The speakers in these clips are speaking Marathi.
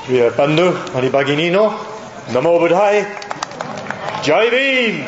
Priya Bandhu आणि भगिनीनो, Namo Buddhaya, Jai Bhim.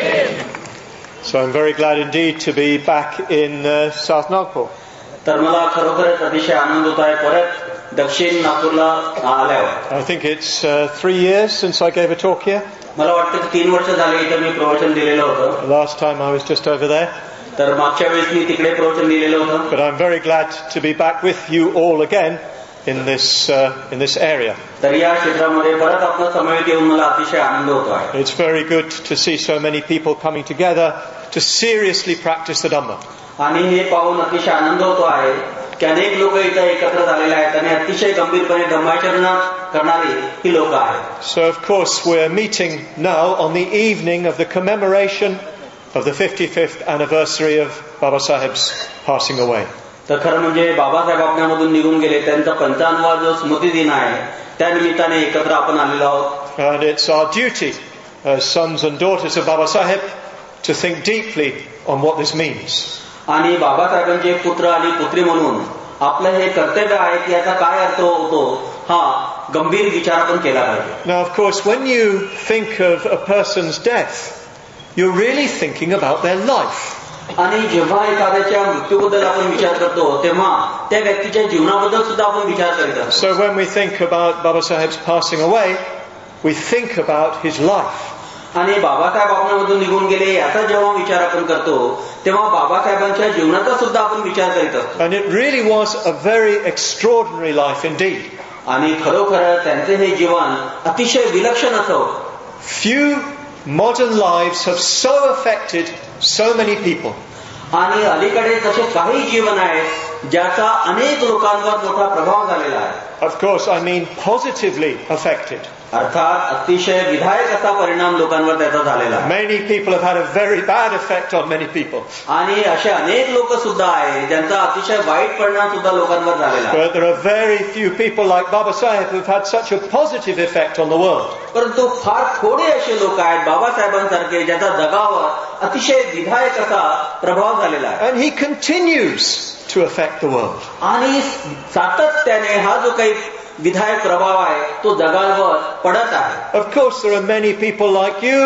So I'm very glad indeed to be back in South Nagpur. तर मला खरोखरच अतिशय आनंद होत आहे परत दक्षिण नागपूरला आल्यावर. I think it's 3 years since I gave a talk here. मला वाटतं की 3 वर्ष झाले इथं मी प्रवचन दिलेलं होतं. Last time I was just over there. तर मागच्या वेळेस मी तिकडे प्रवचन दिलेलं होतं. But I'm very glad to be back with you all again in this area. तर या क्षेत्रामध्ये परत आपला समवेत येऊन मला अतिशय आनंद होतो आहे. It's very good to see so many people coming together to seriously practice the Dhamma. आणि हे पाहून अतिशय आनंद होतो आहे की अनेक लोक इथं एकत्र झालेले आहेत आणि अतिशय गंभीरपणे धम्माचरण करणारी ही लोक आहेत. So of course we're meeting now on the evening of the commemoration of the 55th anniversary of Baba Saheb's passing away. तर खरं म्हणजे बाबासाहेब आपल्यामधून निघून गेले, त्यांचा 55वा जो स्मृती दिन आहे त्या निमित्ताने एकत्र आपण आलेलो आहोत. And it's our duty as sons and daughters of Baba Saheb to think deeply on what this means. आणि बाबासाहेबांचे पुत्र आणि पुत्री म्हणून आपलं हे कर्तव्य आहे की याचा काय अर्थ होतो हा गंभीर विचार आपण केला पाहिजे. Now of course when you think of a person's death, you're really thinking about their life. आणि जेव्हा एखाद्याच्या मृत्यूबद्दल आपण विचार करतो तेव्हा त्या व्यक्तीच्या जीवनाबद्दल सुद्धा आपण विचार करीत असतो. So when we think about Baba Saheb's passing away, we think about his life. आणि बाबासाहेब आपल्यामधून निघून गेले याचा जेव्हा विचार आपण करतो तेव्हा बाबासाहेबांच्या जीवनाचा सुद्धा आपण विचार करीत असतो. And it really was a very extraordinary life indeed. आणि खरोखर त्यांचे हे जीवन अतिशय विलक्षण असं. Few modern lives have so affected so many people. आणि अलीकडे तसे काही जीवन आहेत ज्याचा अनेक लोकांवर मोठा प्रभाव झालेला आहे. Of course, I mean positively affected. अर्थात अतिशय विधायक असा परिणाम लोकांवर त्याचा झालेला आहे. Many people have had a very bad effect on many people. आणि असे अनेक लोक सुद्धा आहेत ज्यांचा अतिशय वाईट परिणाम सुद्धा लोकांवर झालेला आहे. But there are very few people like Baba Saheb who've had such a positive effect on the world. परंतु फार थोडे असे लोक आहेत बाबासाहेबांसारखे ज्याचा जगावर अतिशय विधायक असा प्रभाव झालेला आहे. And he continues to affect the world. आणि सातत्याने हा जो काही विधायक प्रभाव आहे तो जगावर पडत आहे. Of course there are many people like you,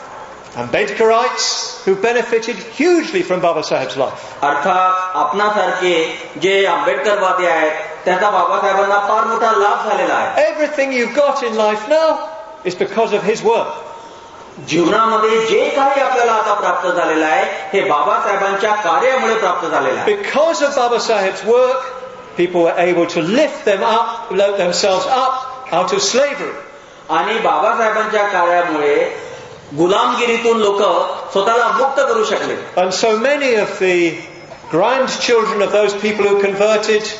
Ambedkarites, who benefited hugely from Baba Saheb's life. अर्थात आपणासारखे जे आंबेडकरवादी आहेत त्याचा बाबासाहेबांना फार मोठा लाभ झालेला आहे. Everything you've got in life now is because of his work. जीवनामध्ये जे काही आपल्याला आता प्राप्त झालेलं आहे हे बाबासाहेबांच्या कार्यामुळे प्राप्त झालेलं आहे. Because of Baba Saheb's work, people were able to lift themselves up out of slavery. आणि बाबासाहेबांच्या कार्यामुळे गुलामगिरीतून लोक स्वतःला मुक्त करू शकले. And so many of the grandchildren of those people who converted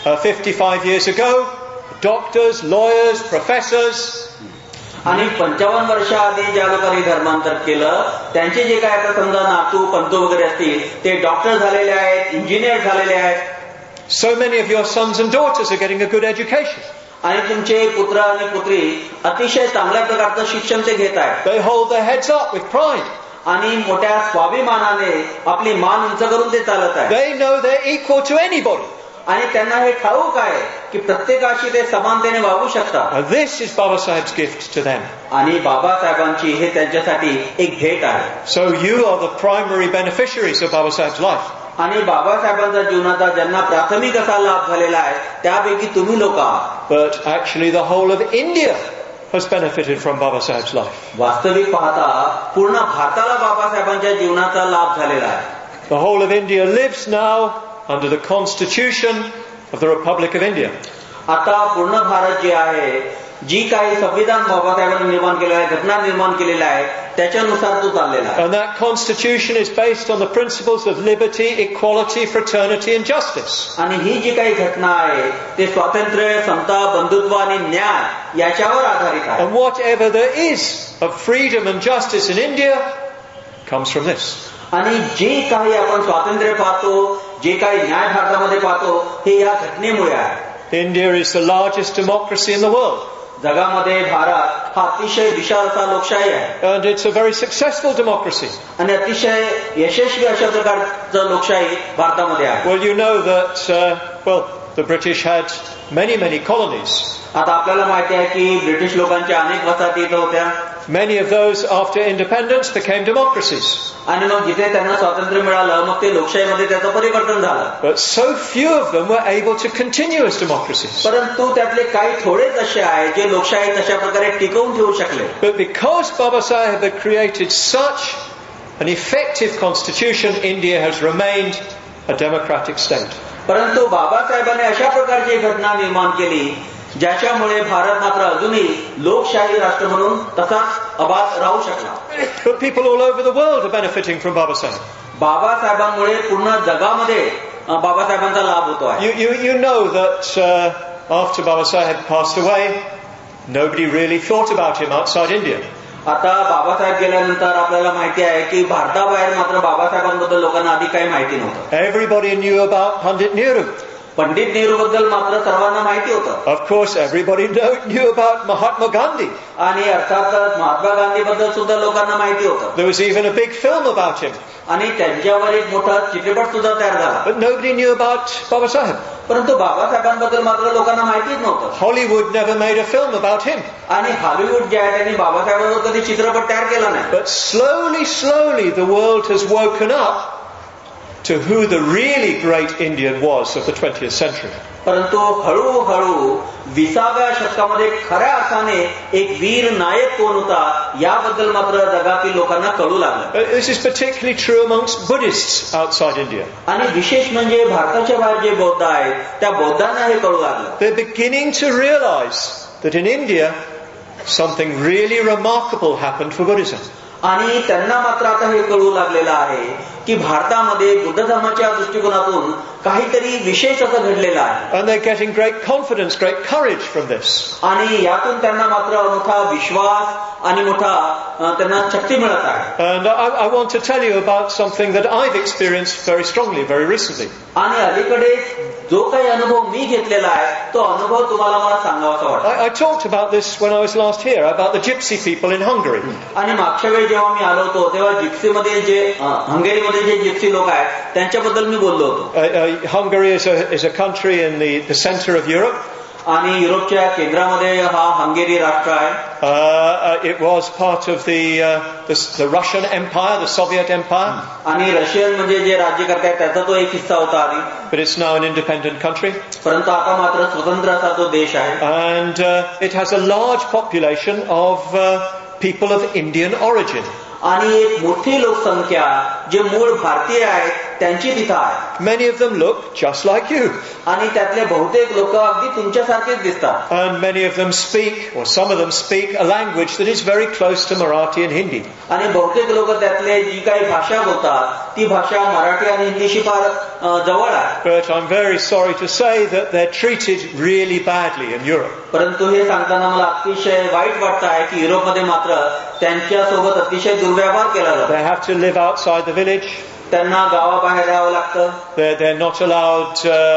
55 years ago, doctors, lawyers, professors, आणि 55 वर्षाआधी ज्या लोकांनी धर्मांतर केलं त्यांचे जे काय आता समजा नातू पंतू वगैरे असतील ते डॉक्टर झालेले आहेत, इंजिनियर झालेले आहेत. So many of your sons and daughters are getting a good education. आणि तुमचे पुत्र आणि पुत्री अतिशय चांगल्या प्रकारचं शिक्षण ते घेत आहेत. They hold their heads up with pride. आणि मोठ्या स्वाभिमानाने आपली मान उंच करून ते चालत आहेत. They know they're equal to anybody. आणि त्यांना हे ठाऊक आहे की प्रत्येकाशी ते समानतेने वागू शकतात. And this is Baba Saheb's gift to them. आणि बाबासाहेबांची हे त्यांच्यासाठी एक भेट आहे. So you are the primary beneficiaries of Baba Saheb's life. आणि बाबासाहेबांच्या जीवनाचा ज्यांना प्राथमिक असा लाभ झालेला आहे त्यापैकी तुम्ही लोक आहात. But actually the whole of India has benefited from Baba Saheb's life. वास्तविक पाहता पूर्ण भारताला बाबासाहेबांच्या जीवनाचा लाभ झालेला आहे. The whole of India lives now under the constitution of the Republic of India. आता पूर्ण भारत जे आहे जी काही संविधान बाबासाहेबांनी निर्माण केलेलं आहे, घटना निर्माण केलेला आहे त्याच्यानुसार तो चाललेला आहे. And that constitution is based on the principles of liberty, equality, fraternity and justice. आणि ही जी काही घटना आहे ते स्वातंत्र्य, समता, बंधुत्व आणि न्याय याच्यावर आधारित आहे. And whatever there is of freedom and justice in India comes from this. आणि जे काही आपण स्वातंत्र्य पाहतो, जे काही न्याय भारतामध्ये पाहतो हे या घटनेमुळे आहे. India is the largest democracy in the world. जगामध्ये भारत हा अतिशय विशाल असा लोकशाही आहे. And it's a very successful democracy. आणि अतिशय यशस्वी अशा प्रकारचं लोकशाही भारतामध्ये आहे. Well, you know that The British had many, many colonies. आता आपल्याला माहिती आहे की ब्रिटिश लोकांच्या अनेक वसाहती इथं होत्या. Many of those, after independence, became democracies. आणि मग जिथे त्यांना स्वातंत्र्य मिळालं मग ते लोकशाहीमध्ये त्याचं परिवर्तन झालं. But so few of them were able to continue as democracies. परंतु त्यातले काही थोडेच असे आहेत जे लोकशाही तशा प्रकारे टिकवून ठेवू शकले. But because Babasaheb had created such an effective constitution, India has remained a democratic state. परंतु बाबासाहेबांनी अशा प्रकारची घटना निर्माण केली ज्याच्यामुळे भारत मात्र अजूनही लोकशाही राष्ट्र म्हणून तसाच अबाध राहू शकला. But people all over the world are benefiting from Babasaheb. बाबासाहेबांमुळे पूर्ण जगामध्ये बाबासाहेबांचा लाभ होतो आहे. You know that after Babasaheb passed away, nobody really thought about him outside India. आता बाबासाहेब गेल्यानंतर आपल्याला माहिती आहे की भारताबाहेर मात्र बाबासाहेबांबद्दल लोकांना आधी काही माहिती नव्हतं. Everybody knew about Pandit Nehru. Pandit Nehru बद्दल मात्र सर्वांना माहिती होतं. Of course, everybody knew about Mahatma Gandhi. आणि अर्थातच महात्मा गांधी बद्दल सुद्धा लोकांना माहिती होतं. There was even a big film about him. आणि त्यांच्यावर एक मोठा चित्रपट सुद्धा तयार झाला. But nobody knew about Babasaheb. परंतु बाबासाहेबांबद्दल मात्र लोकांना माहितीच नव्हतं. Hollywood never made a film about him. आणि हॉलिवूड जे आहे त्यांनी बाबासाहेबांवर कधी चित्रपट तयार केला नाही. But slowly the world has woken up to who the really great Indian was of the 20th century. परंतु हळूहळू 20व्या शतकामध्ये खऱ्या अर्थाने एक वीर नायक कोण होता याबद्दल मात्र जगातील लोकांना कळू लागलं. This is particularly true amongst Buddhists outside India. आणि विशेष म्हणजे भारताच्या बाहेर जे बौद्ध आहेत त्या बौद्धांना हे कळू लागलं. They're beginning to realize that in India something really remarkable happened for Buddhism. आणि त्यांना मात्र आता हे कळू लागलेलं आहे की भारतामध्ये बुद्ध धर्माच्या दृष्टिकोनातून काहीतरी विशेष असं घडलेलं आहे. And they're getting great confidence, great courage from this. आणि यातून त्यांना मात्र मोठा विश्वास आणि मोठा त्यांना शक्ती मिळत आहे. And I want to tell you about something that I've experienced very strongly, very recently. आणि अलीकडे जो काही अनुभव मी घेतलेला आहे तो अनुभव तुम्हाला मला सांगावासा वाटतो. I talked about this when I was last here, about the gypsy people in Hungary. आणि मागच्या वेळी जेव्हा मी आलो होतो तेव्हा जिप्सीमध्ये जे हंगेरीमध्ये जे जिप्सी लोक आहेत त्यांच्याबद्दल मी बोललो होतो. Hungary is a country in the center of Europe. आणि युरोपच्या केंद्रामध्ये हा हंगेरी राष्ट्र आहे. It was part of the Russian Empire, the Soviet Empire. आणि रशियन म्हणजे जे राज्यकर्ते आहेत त्याचा तो एक हिस्सा होता आधी. But it's now an independent country. परंतु आता मात्र स्वतंत्र असा तो देश आहे. And it has a large population of people of Indian origin. आणि एक मोठी लोकसंख्या जे मूळ भारतीय आहेत त्यांची तिथं आहे. Many of them look just like you. आणि त्यातले बहुतेक लोक अगदी तुमच्यासारखेच दिसतात. And many of them speak, or some of them speak, a language that is very close to Marathi and Hindi. आणि बहुतेक लोक त्यातले जी काही भाषा बोलतात ती भाषा मराठी आणि हिंदीशी फार जवळ आहे. But I'm very sorry to say that they're treated really badly in Europe. परंतु हे सांगताना मला अतिशय वाईट वाटतं आहे की युरोपमध्ये मात्र त्यांच्यासोबत अतिशय दुर्व्यवहार केला जातो. They have to live outside the village. त्यांना गावाबाहेर राहावं लागतं. They're not allowed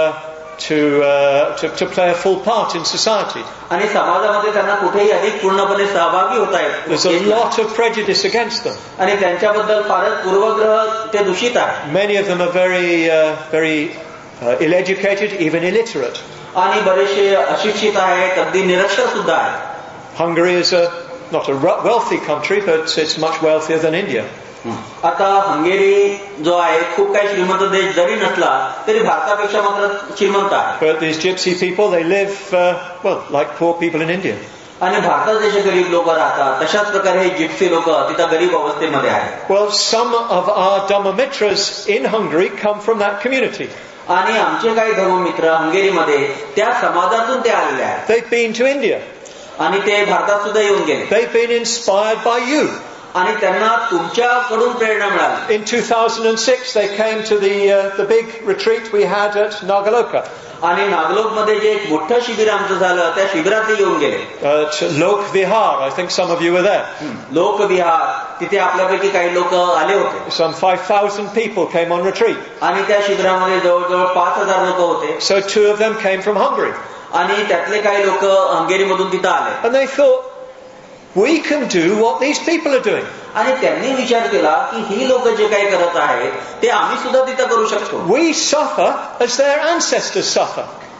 to play a full part in society. आणि समाजामध्ये त्यांना कुठेही अधिक पूर्णपणे सहभागी होता येत. There's a lot of prejudice against them. आणि त्यांच्याबद्दल फारच पूर्वग्रह ते दूषित आहे. Many of them are very ill-educated, even illiterate. आणि बरेचसे अशिक्षित आहेत, अगदी निरक्षर सुद्धा आहेत. Hungary is not a wealthy country, but it's much wealthier than India. आता हंगेरी जो आहे खूप काही श्रीमंत देश जरी नसला तरी भारतापेक्षा मात्र श्रीमंत आहे. But these gypsy people, they live like poor people in India. आणि भारतात जसे गरीब लोक राहतात तशाच प्रकारे हे जिप्सी लोक तिथं गरीब अवस्थेमध्ये आहेत. Well, some of our Dhammamitras in Hungary come from that community. आणि आमचे काही धर्ममित्र हंगेरीमध्ये त्या समाजातून ते आलेले आहेत. They've been to India. आणि ते भारतात सुद्धा येऊन गेले. They've been inspired by you. आणि त्यांना तुमच्याकडून प्रेरणा मिळाली. In 2006 they came to the big retreat we had at Nagaloka. आणि नागलोकमध्ये जे एक मोठं शिबिर आमचं झालं त्या शिबिरात येऊन गेले. Lok Vihar, I think some of you were there. लोक विहार तिथे आपल्यापैकी काही लोक आले होते. Some 5,000 people came on retreat. आणि त्या शिबिरामध्ये जवळजवळ 5,000 लोक होते. So 2 of them came from Hungary. आणि त्यातले काही लोक हंगेरीमधून तिथं आले. And they thought, we can do what these people are doing. आणि त्यांनी विचार केला की ही लोक जे काही करत आहेत ते आम्ही सुद्धा तिथं करू शकतो. We suffer as their ancestors suffer.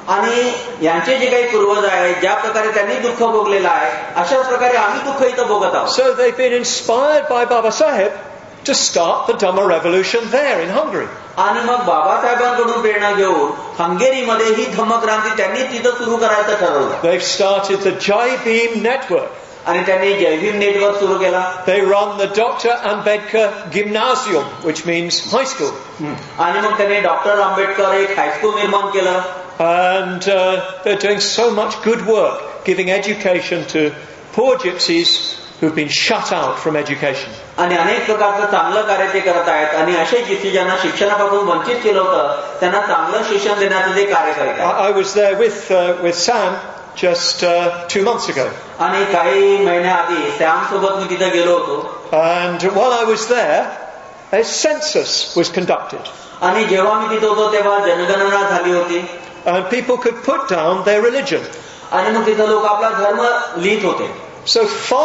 आणि यांचे जे काही पूर्वज आहेत ज्या प्रकारे त्यांनी दुःख भोगलेलं आहे अशाच प्रकारे आम्ही दुःख इथं भोगत आहोत. So they've been inspired by Baba Saheb to start the Dhamma revolution there in Hungary. आणि मग बाबासाहेबांकडून प्रेरणा घेऊन हंगेरीमध्ये ही धम्मक्रांती त्यांनी तिथं सुरू करायचं ठरवलं. They've started the Jai Bhim network. आणि त्यांनी जय भीम नेटवर्क सुरू केला. They run the Dr. Ambedkar Gymnasium, which means high school. आणि मग त्यांनी डॉक्टर आंबेडकर एक हायस्कूल निर्माण केलं. And they're doing so much good work, giving education to poor gypsies who've been shut out from education. आणि अनेक प्रकारचं चांगलं कार्य ते करत आहेत आणि असे जिथे ज्यांना शिक्षणापासून वंचित केलं होतं त्यांना चांगलं शिक्षण देण्याचं ते कार्य करत आहेत. I was there with Sam just 2 months ago. आणि काही महिन्याआधी सॅम सोबत मी तिथे गेलो होतो. And while I was there, a census was conducted. आणि जेव्हा मी तिथे होतो तेव्हा जनगणना झाली होती. And people could put down their religion. आणि मग तिथे लोक आपला धर्म लिहित होते. So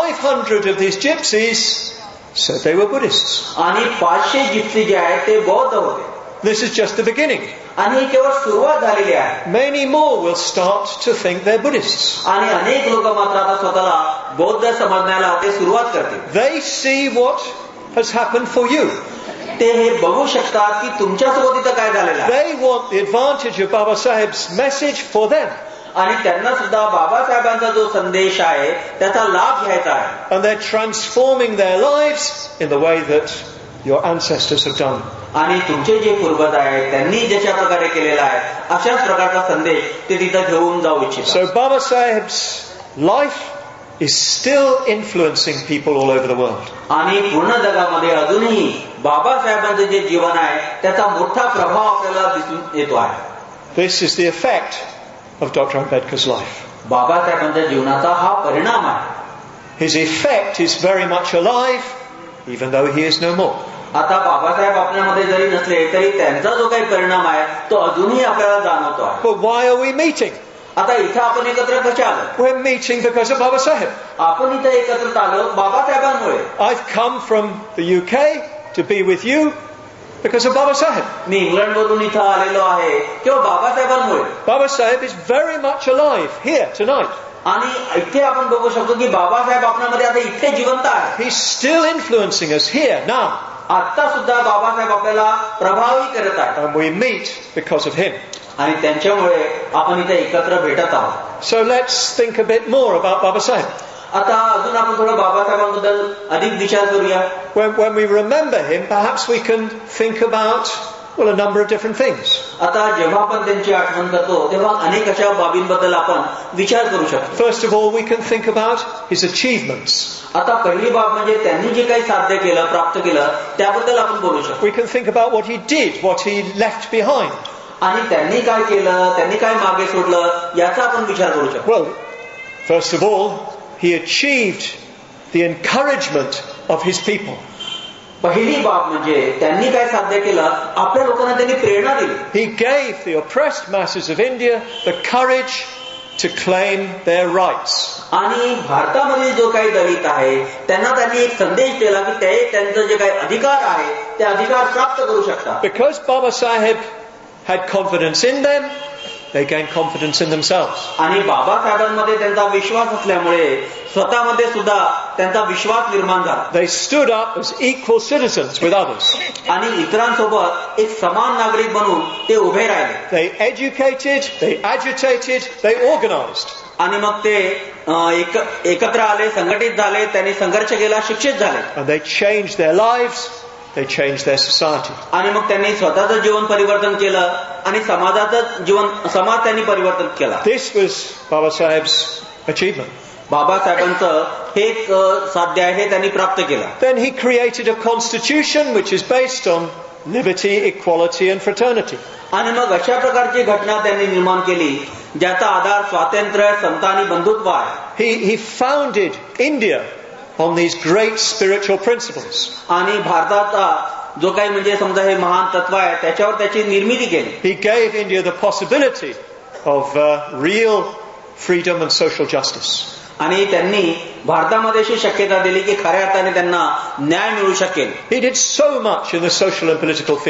500 of these gypsies said they were Buddhists. आणि 500 जिप्सी जे आहेत ते बौद्ध होते. This is just the beginning. आणि ही केवळ सुरुवात झालेली आहे. Many more will start to think they're Buddhists. आणि अनेक लोक मात्र आता स्वतःला बौद्ध समजण्याला ते सुरुवात करतील. They see what has happened for you. ते हे बघू शकतात की तुमच्यासोबत इथं काय झालेलं आहे. They want the advantage of Baba Saheb's message for them. आणि त्यांना सुद्धा बाबासाहेबांचा जो संदेश आहे त्याचा लाभ घ्यायचा आहे. And they're transforming their lives in the way that your ancestors have done. आणि तुमचे जे पूर्वज आहेत त्यांनी जशा प्रकारे केलेला आहे अशाच प्रकारचा संदेश ते तिथं घेऊन जाऊ इच्छितात. So Baba Saheb's life is still influencing people all over the world. आणि पूर्ण जगामध्ये अजूनही बाबासाहेबांचे जे जीवन आहे त्याचा मोठा प्रभाव आपल्याला दिसून येतो आहे. This is the effect of Dr. Ambedkar's life. बाबासाहेबांच्या जीवनाचा हा परिणाम आहे. His effect is very much alive, even though he is no more. आता बाबासाहेब आपल्यामध्ये जरी नसले तरी त्यांचा जो काही परिणाम आहे तो अजूनही आपल्याला जाणवतो आहे. But why are we meeting? आता इथं आपण एकत्र कशा आलो? We're meeting because of Baba Saheb. आपण इथं एकत्र आलो बाबासाहेबांमुळे. I've come from the UK to be with you because of Baba Saheb. मी इंग्लंडवरून इथं आलेलो आहे किंवा बाबासाहेबांमुळे. Baba Saheb is very much alive here tonight. आणि इथे आपण बघू शकतो की बाबासाहेब आपल्यामध्ये आता इथे जिवंत आहे. He's still influencing us here now. आता सुद्धा बाबासाहेब आपल्याला प्रभावी करत आहेत. And we meet because of him. आणि त्यांच्यामुळे आपण इथे एकत्र भेटत आहोत. So let's think a bit more about Baba Saheb. आता अजून आपण थोडं बाबासाहेबांबद्दल अधिक विचार करूया. When we remember him, perhaps we can think about, well, a number of different things. आता जेव्हा आपण त्यांची आठवण करतो तेव्हा अनेक अशा बाबींबद्दल आपण विचार करू शकतो. First of all, we can think about his achievements. आता पहिली बाब म्हणजे त्यांनी जे काही साध्य केलं प्राप्त केलं त्याबद्दल आपण बोलू शकतो. We can think about what he did, what he left behind. आणि त्यांनी काय केलं त्यांनी काय मागे सोडलं याचा आपण विचार करू शकतो. Well, first of all, he achieved the encouragement of his people. पहिली बाब म्हणजे त्यांनी काय साध्य केलं आपल्या लोकांना त्यांनी प्रेरणा दिली. He gave the oppressed masses of India the courage to claim their rights. आणि भारतामध्ये जो काही दलित आहे त्यांना त्यांनी एक संदेश दिला की ते त्यांचं जे काही अधिकार आहे ते अधिकार प्राप्त करू शकतात. Because Baba Saheb had confidence in them, they gained confidence in themselves. आणि बाबासाहेबांमध्ये त्यांचा विश्वास असल्यामुळे स्वतःमध्ये सुद्धा त्यांचा विश्वास निर्माण झाला. They stood up as equal citizens with others. आणि इतरांसोबत एक समान नागरिक बनून ते उभे राहिले. They educated, they agitated, they organized. आणि मग ते एकत्र आले, संघटित झाले, त्यांनी संघर्ष केला, शिक्षित झाले. And they changed their lives, they changed their society. आणि मग त्यांनी स्वतःचं जीवन परिवर्तन केलं आणि समाज त्यांनी परिवर्तन केला. This was Baba Saheb's achievement. बाबासाहेबांचं हे एक साध्य आहे हे त्यांनी प्राप्त केलं. Then he created a constitution which is based on liberty, equality and fraternity. आणि मग अशा प्रकारची घटना त्यांनी निर्माण केली ज्याचा आधार स्वातंत्र्य, समता आणि बंधुत्व आहे. He founded India on these great spiritual principles. आणि भारताचा जो काही म्हणजे समजा हे महान तत्व आहे त्याच्यावर त्याची निर्मिती केली. He gave India the possibility of real freedom and social justice. आणि त्यांनी भारतामध्ये अशी शक्यता दिली की खऱ्या अर्थाने त्यांना न्याय मिळू शकेल. He did so much in the social and political field.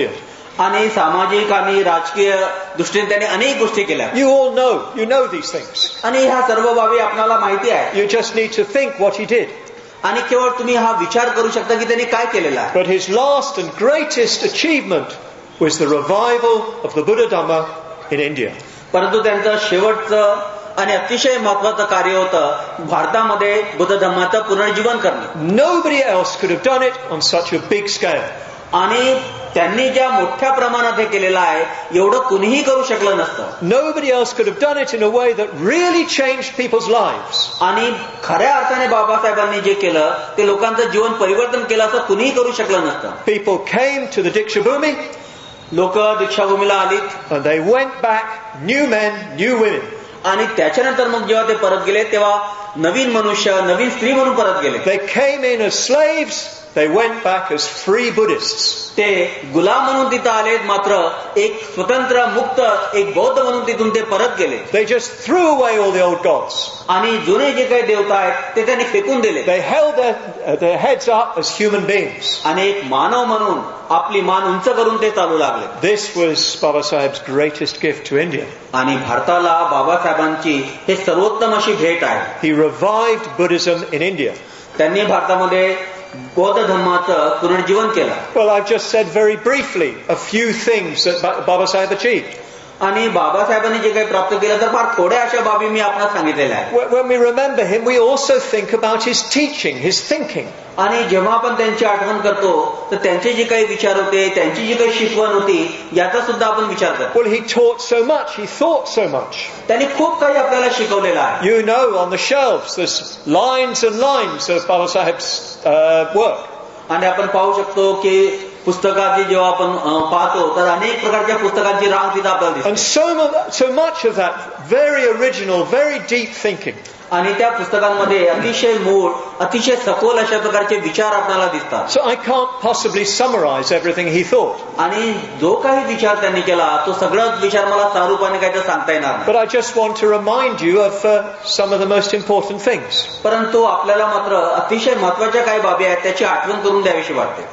आणि सामाजिक आणि राजकीय दृष्टीने त्यांनी अनेक गोष्टी केल्या. You all know these things. आणि ह्या सर्व बाबी आपल्याला माहिती आहे. You just need to think what he did. आणि केवळ तुम्ही हा विचार करू शकता की त्यांनी काय केलेलं आहे. But his last and greatest achievement was the revival of the Buddha Dhamma in India. परंतु त्यांचं शेवटचं आणि अतिशय महत्वाचं कार्य होतं भारतामध्ये बुद्ध धम्माचं पुनर्जीवन करणे. Nobody else could have done it on such a big scale. आणि त्यांनी ज्या मोठ्या प्रमाणात हे केलेलं आहे एवढं कुणीही करू शकलं नसतं. Nobody else could have done it in a way that really changed people's lives. आणि खऱ्या अर्थाने बाबासाहेबांनी जे केलं ते लोकांचं जीवन परिवर्तन केलं असं कुणीही करू शकलं नसतं. People came to the Diksha Bhumi. लोक दीक्षाभूमीला आलीत. And they went back, new men, new women. आणि त्याच्यानंतर मग जेव्हा ते परत गेले तेव्हा नवीन मनुष्य नवीन स्त्री म्हणून परत गेले. They came in as slaves. They went back as free Buddhists. ते गुलाम म्हणून तिथं आले मात्र एक स्वतंत्र मुक्त एक बौद्ध म्हणून तिथून ते परत गेले. They just threw away all the old gods. आणि जुने जे काही देवता आहेत ते त्यांनी फेकून दिले. They held their heads up as human beings. आणि एक मानव म्हणून आपली मान उंच करून ते चालू लागले. This was Baba Saheb's greatest gift to India. आणि भारताला बाबासाहेबांची हे सर्वोत्तम अशी भेट आहे. He revived Buddhism in India. त्यांनी भारतामध्ये बौद्ध धर्माचं पुनर्जीवन केलं. Well, I've just said very briefly a few things that Baba Saheb achieved. आणि बाबासाहेबांनी जे काही प्राप्त केलं तर फार थोड्या अशा बाबी मी आपल्याला सांगितलेल्या आहेत. When we remember him, we also think about his teaching, his thinking. आणि जेव्हा आपण त्यांची आठवण करतो तर त्यांचे जे काही विचार होते त्यांची जी काही शिकवण होती याचा सुद्धा आपण विचार करतो. Well, he taught so much, he thought so much. त्यांनी खूप काही आपल्याला शिकवलेलं आहे. You know, on the shelves there's lines and lines of Baba Saheb's work. आणि आपण पाहू शकतो की पुस्तकाची जेव्हा आपण पाहतो तर अनेक प्रकारच्या पुस्तकांची रांग तिथं आपल्याला दिसते. And so much of that very original, very deep thinking. आणि त्या पुस्तकांमध्ये अतिशय मूळ अतिशय सखोल अशा प्रकारचे विचार आपल्याला दिसतात. So I can't possibly summarize everything he thought. आणि जो काही विचार त्यांनी केला तो सगळाच विचार मला सारूपाने काही तर सांगता येणार नाही. But I just want to remind you of some of the most important things. परंतु आपल्याला मात्र अतिशय महत्वाच्या काही बाबी आहेत त्याची आठवण करून द्यावीशी वाटते.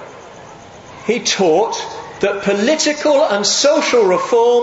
He taught that political and social reform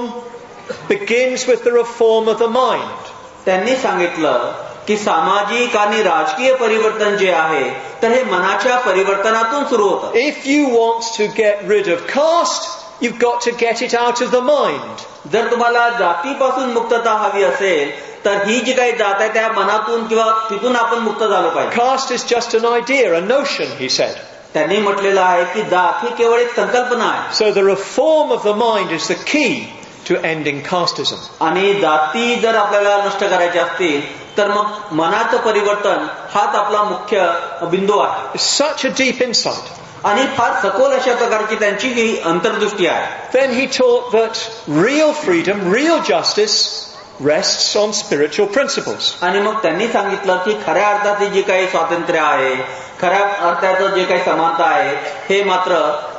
begins with the reform of the mind. त्यांनी सांगितलं की सामाजिक आणि राजकीय परिवर्तन जे आहे तर हे मनाच्या परिवर्तनातून सुरू होतं. If you want to get rid of caste, you've got to get it out of the mind. जर तुम्हाला जातीपासून मुक्तता हवी असेल तर ही जी काही जात आहे त्या मनातून किंवा तिथून आपण मुक्त झालो पाहिजे. Caste is just an idea, a notion, he said. त्यांनी म्हटलेलं आहे की जात ही केवळ एक संकल्पना आहे. So the reform of the mind is the key to ending casteism. आणि जाती जर आपल्याला नष्ट करायच्या असतील तर मग मनाचं परिवर्तन हाच आपला मुख्य बिंदू आहे. It's such a deep insight. आणि फार सखोल अशा प्रकारची त्यांची ही अंतर्दृष्टी आहे. Then he taught that real freedom, real justice rests on spiritual principles. आणि मग त्यांनी सांगितलं की खऱ्या अर्थाचे जे काही स्वातंत्र्य आहे खऱ्या अर्थाचं जे काही समानता आहे हे मात्र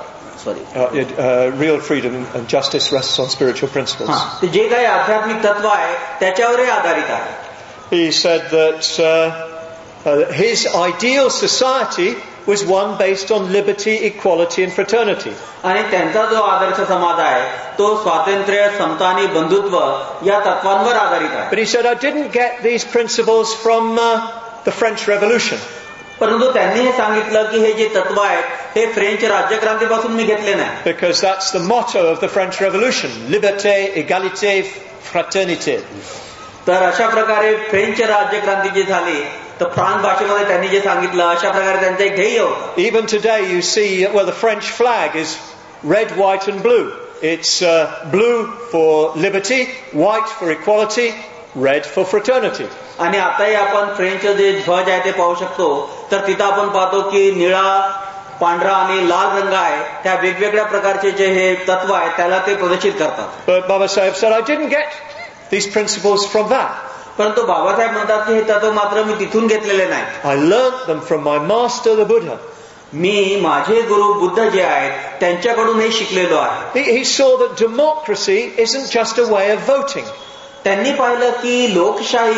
real freedom and justice rests on spiritual principles. जे काही आध्यात्मिक तत्व आहे त्याच्यावरही आधारित आहे. He said that his ideal society was one based on liberty, equality and fraternity. आणि त्यांचा जो आदर्श समाज आहे तो स्वातंत्र्य, समता आणि बंधुत्व या तत्वांवर आधारित आहे. But he said, I didn't get these principles from the French Revolution. परंतु त्यांनी हे सांगितलं की हे जे तत्व आहेत हे फ्रेंच राज्यक्रांतीपासून मी घेतले नाही. Because that's the motto of the French Revolution. Liberté, égalité, fraternité. तर अशा प्रकारे फ्रेंच राज्यक्रांती जी झाली तर फ्रान्स भाषेमध्ये त्यांनी जे सांगितलं अशा प्रकारे त्यांचं एक ध्येय होतं. Even today you see, well, the French flag is red, white and blue. It's blue for liberty, white for equality, red for fraternity. आणि आताही आपण फ्रेंच जे ध्वज आहे ते पाहू शकतो तर तिथं आपण पाहतो की निळा, पांढरा आणि लाल रंग आहे त्या वेगवेगळ्या प्रकारचे जे हे तत्व आहे त्याला ते प्रदर्शित करतात. But Baba Saheb said, I didn't get these principles from that. परंतु बाबासाहेब म्हणतात की हे तत्व मात्र मी तिथून घेतलेले नाही. I learnt them from my master, the Buddha. मी माझे गुरु बुद्ध जे आहेत त्यांच्याकडून हे शिकलेलो आहे. He saw that democracy isn't just a way of voting. त्यांनी पाहिलं की लोकशाही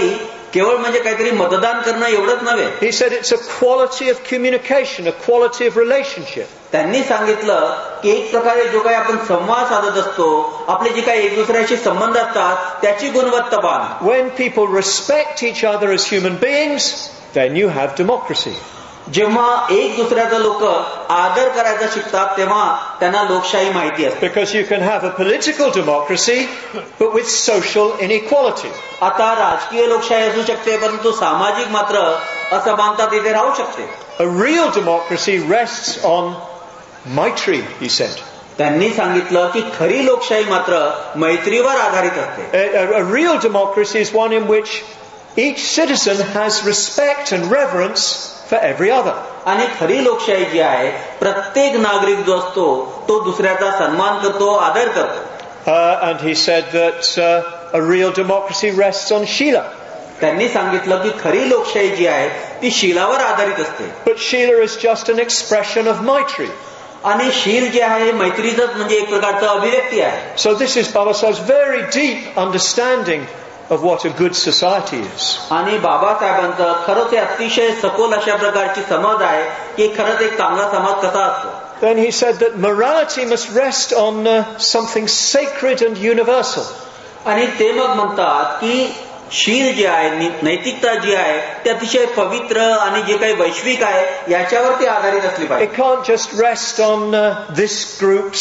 केवळ म्हणजे काहीतरी मतदान करणं एवढंच नव्हे. He said it's a quality of communication, a quality of relationship. त्यांनी सांगितलं की एक प्रकारे जो काही आपण संवाद साधत असतो, आपले जे काही एक दुसऱ्याशी संबंध असतात, त्याची गुणवत्ता पाहणं. When people respect each other as human beings, then you have democracy. जेव्हा एक दुसऱ्याचा लोक आदर करायचा शिकतात, तेव्हा त्यांना लोकशाही माहिती असते. Because you can have a political democracy, but with social inequality. आता राजकीय लोकशाही असू शकते, परंतु सामाजिक मात्र असमानता तिथे राहू शकते. A real democracy rests on maitri, he said. त्यांनी सांगितलं की खरी लोकशाही मात्र मैत्रीवर आधारित असते. A real democracy is one in which each citizen has respect and reverence for every other. आणि खरी लोकशाही जी आहे, प्रत्येक नागरिक जो असतो तो दुसऱ्याचा सन्मान करतो, आदर करतो. And he said that a real democracy rests on Sheila. त्यांनी सांगितलं की खरी लोकशाही जी आहे ती शीलावर आधारित असते. But Sheila is just an expression of maitri. आणि शील जे आहे मैत्रीचंच म्हणजे एक प्रकारचं अभिव्यक्ती आहे. So this is Baba Saheb's very deep understanding of what a good society is. आणि बाबासाहेबांचं खरंच हे अतिशय सखोल अशा प्रकारची समज आहे की खरंच एक चांगला समाज कसा असतो. Then he said that morality must rest on something sacred and universal. आणि ते मग म्हणतात की शील जे आहे, नैतिकता जी आहे, ते अतिशय पवित्र आणि जे काही वैश्विक आहे याच्यावरती आधारित असली पाहिजे. It can't just rest on this group's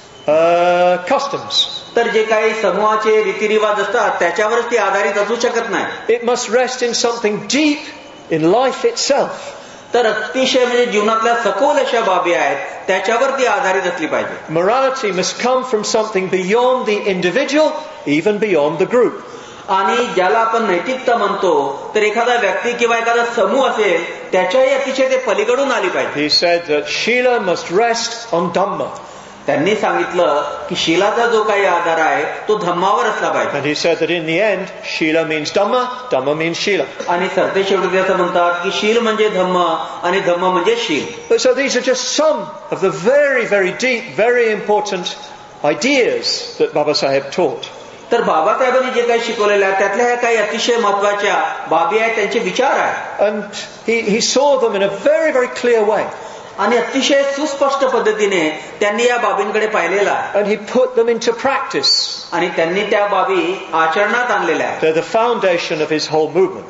customs. तर जे काही समूहाचे रीतिरिवाज असतात त्याच्यावरच ती आधारित असू शकत नाही. It must rest in something deep in life itself. तर अतिशय म्हणजे जीवनातल्या सखोल अशा बाबी आहेत त्याच्यावरती आधारित असली पाहिजे. Morality must come from something beyond the individual, even beyond the group. आणि ज्याला आपण नैतिकता म्हणतो तर एखादा व्यक्ती किंवा एखादा समूह असेल त्याच्याही अतिशय ते पलीकडून आली पाहिजे. He said that Sheila must rest on Dhamma. त्यांनी सांगितलं की शीलाचा जो काही आधार आहे तो धम्मावर असला पाहिजे. And he said that in the end, Sheila means Dhamma, Dhamma means Sheila. आणि सरते शेवटी असं म्हणतात की शील म्हणजे धम्म आणि धम्म म्हणजे शील. So these are just some of the very, very deep, very important ideas that Baba Saheb taught. तर बाबासाहेबांनी जे काही शिकवलेलं आहे त्यातल्या ह्या काही अतिशय महत्वाच्या बाबी आहेत, त्यांचे विचार आहेत. And he saw them in a very, very clear way. आणि अतिशय सुस्पष्ट पद्धतीने त्यांनी या बाबींकडे पाहिलेला आहे. And he put them into practice. आणि त्यांनी त्या बाबी आचरणात आणलेल्या आहेत. They're the foundation of his whole movement.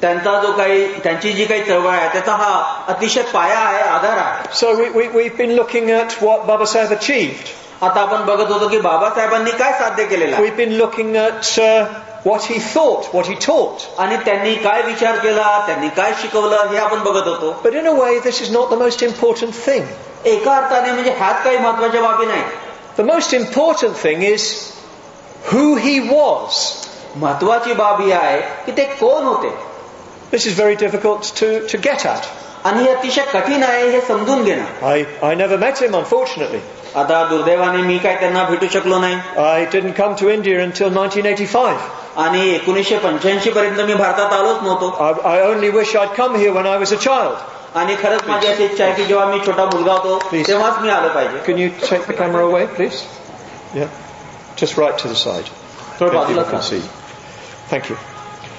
त्यांची जी काही चळवळ आहे त्याचा हा अतिशय पाया आहे, आधार आहे. So we've been looking at what Baba Saheb achieved. आता आपण बघत होतो की बाबासाहेबांनी काय साध्य केलेलं आहे. We've been looking at what he thought, what he taught. आणि त्यांनी काय विचार केला, त्यांनी काय शिकवलं हे आपण बघत होतो. But in a way, this is not the most important thing. एका अर्थाने म्हणजे ह्यात काही महत्वाच्या बाबी नाही. The most important thing is who he was. महत्वाची बाब ही आहे की ते कोण होते. This is very difficult to get at. आणि हे अतिशय कठीण आहे हे समजून घेणं. I never met him, unfortunately. आता दुर्दैवाने मी काय त्यांना भेटू शकलो नाही. I didn't come to India until 1985. आणि 1985 पर्यंत मी भारतात आलोच नव्हतो. I only wish I'd come here when I was a child. आणि खरंच माझी अशी इच्छा आहे की जेव्हा मी छोटा मुलगा होतो तेव्हाच मी आलो पाहिजे. Can you take the camera away, please? Yeah. Just right to the side. People can see. Thank you.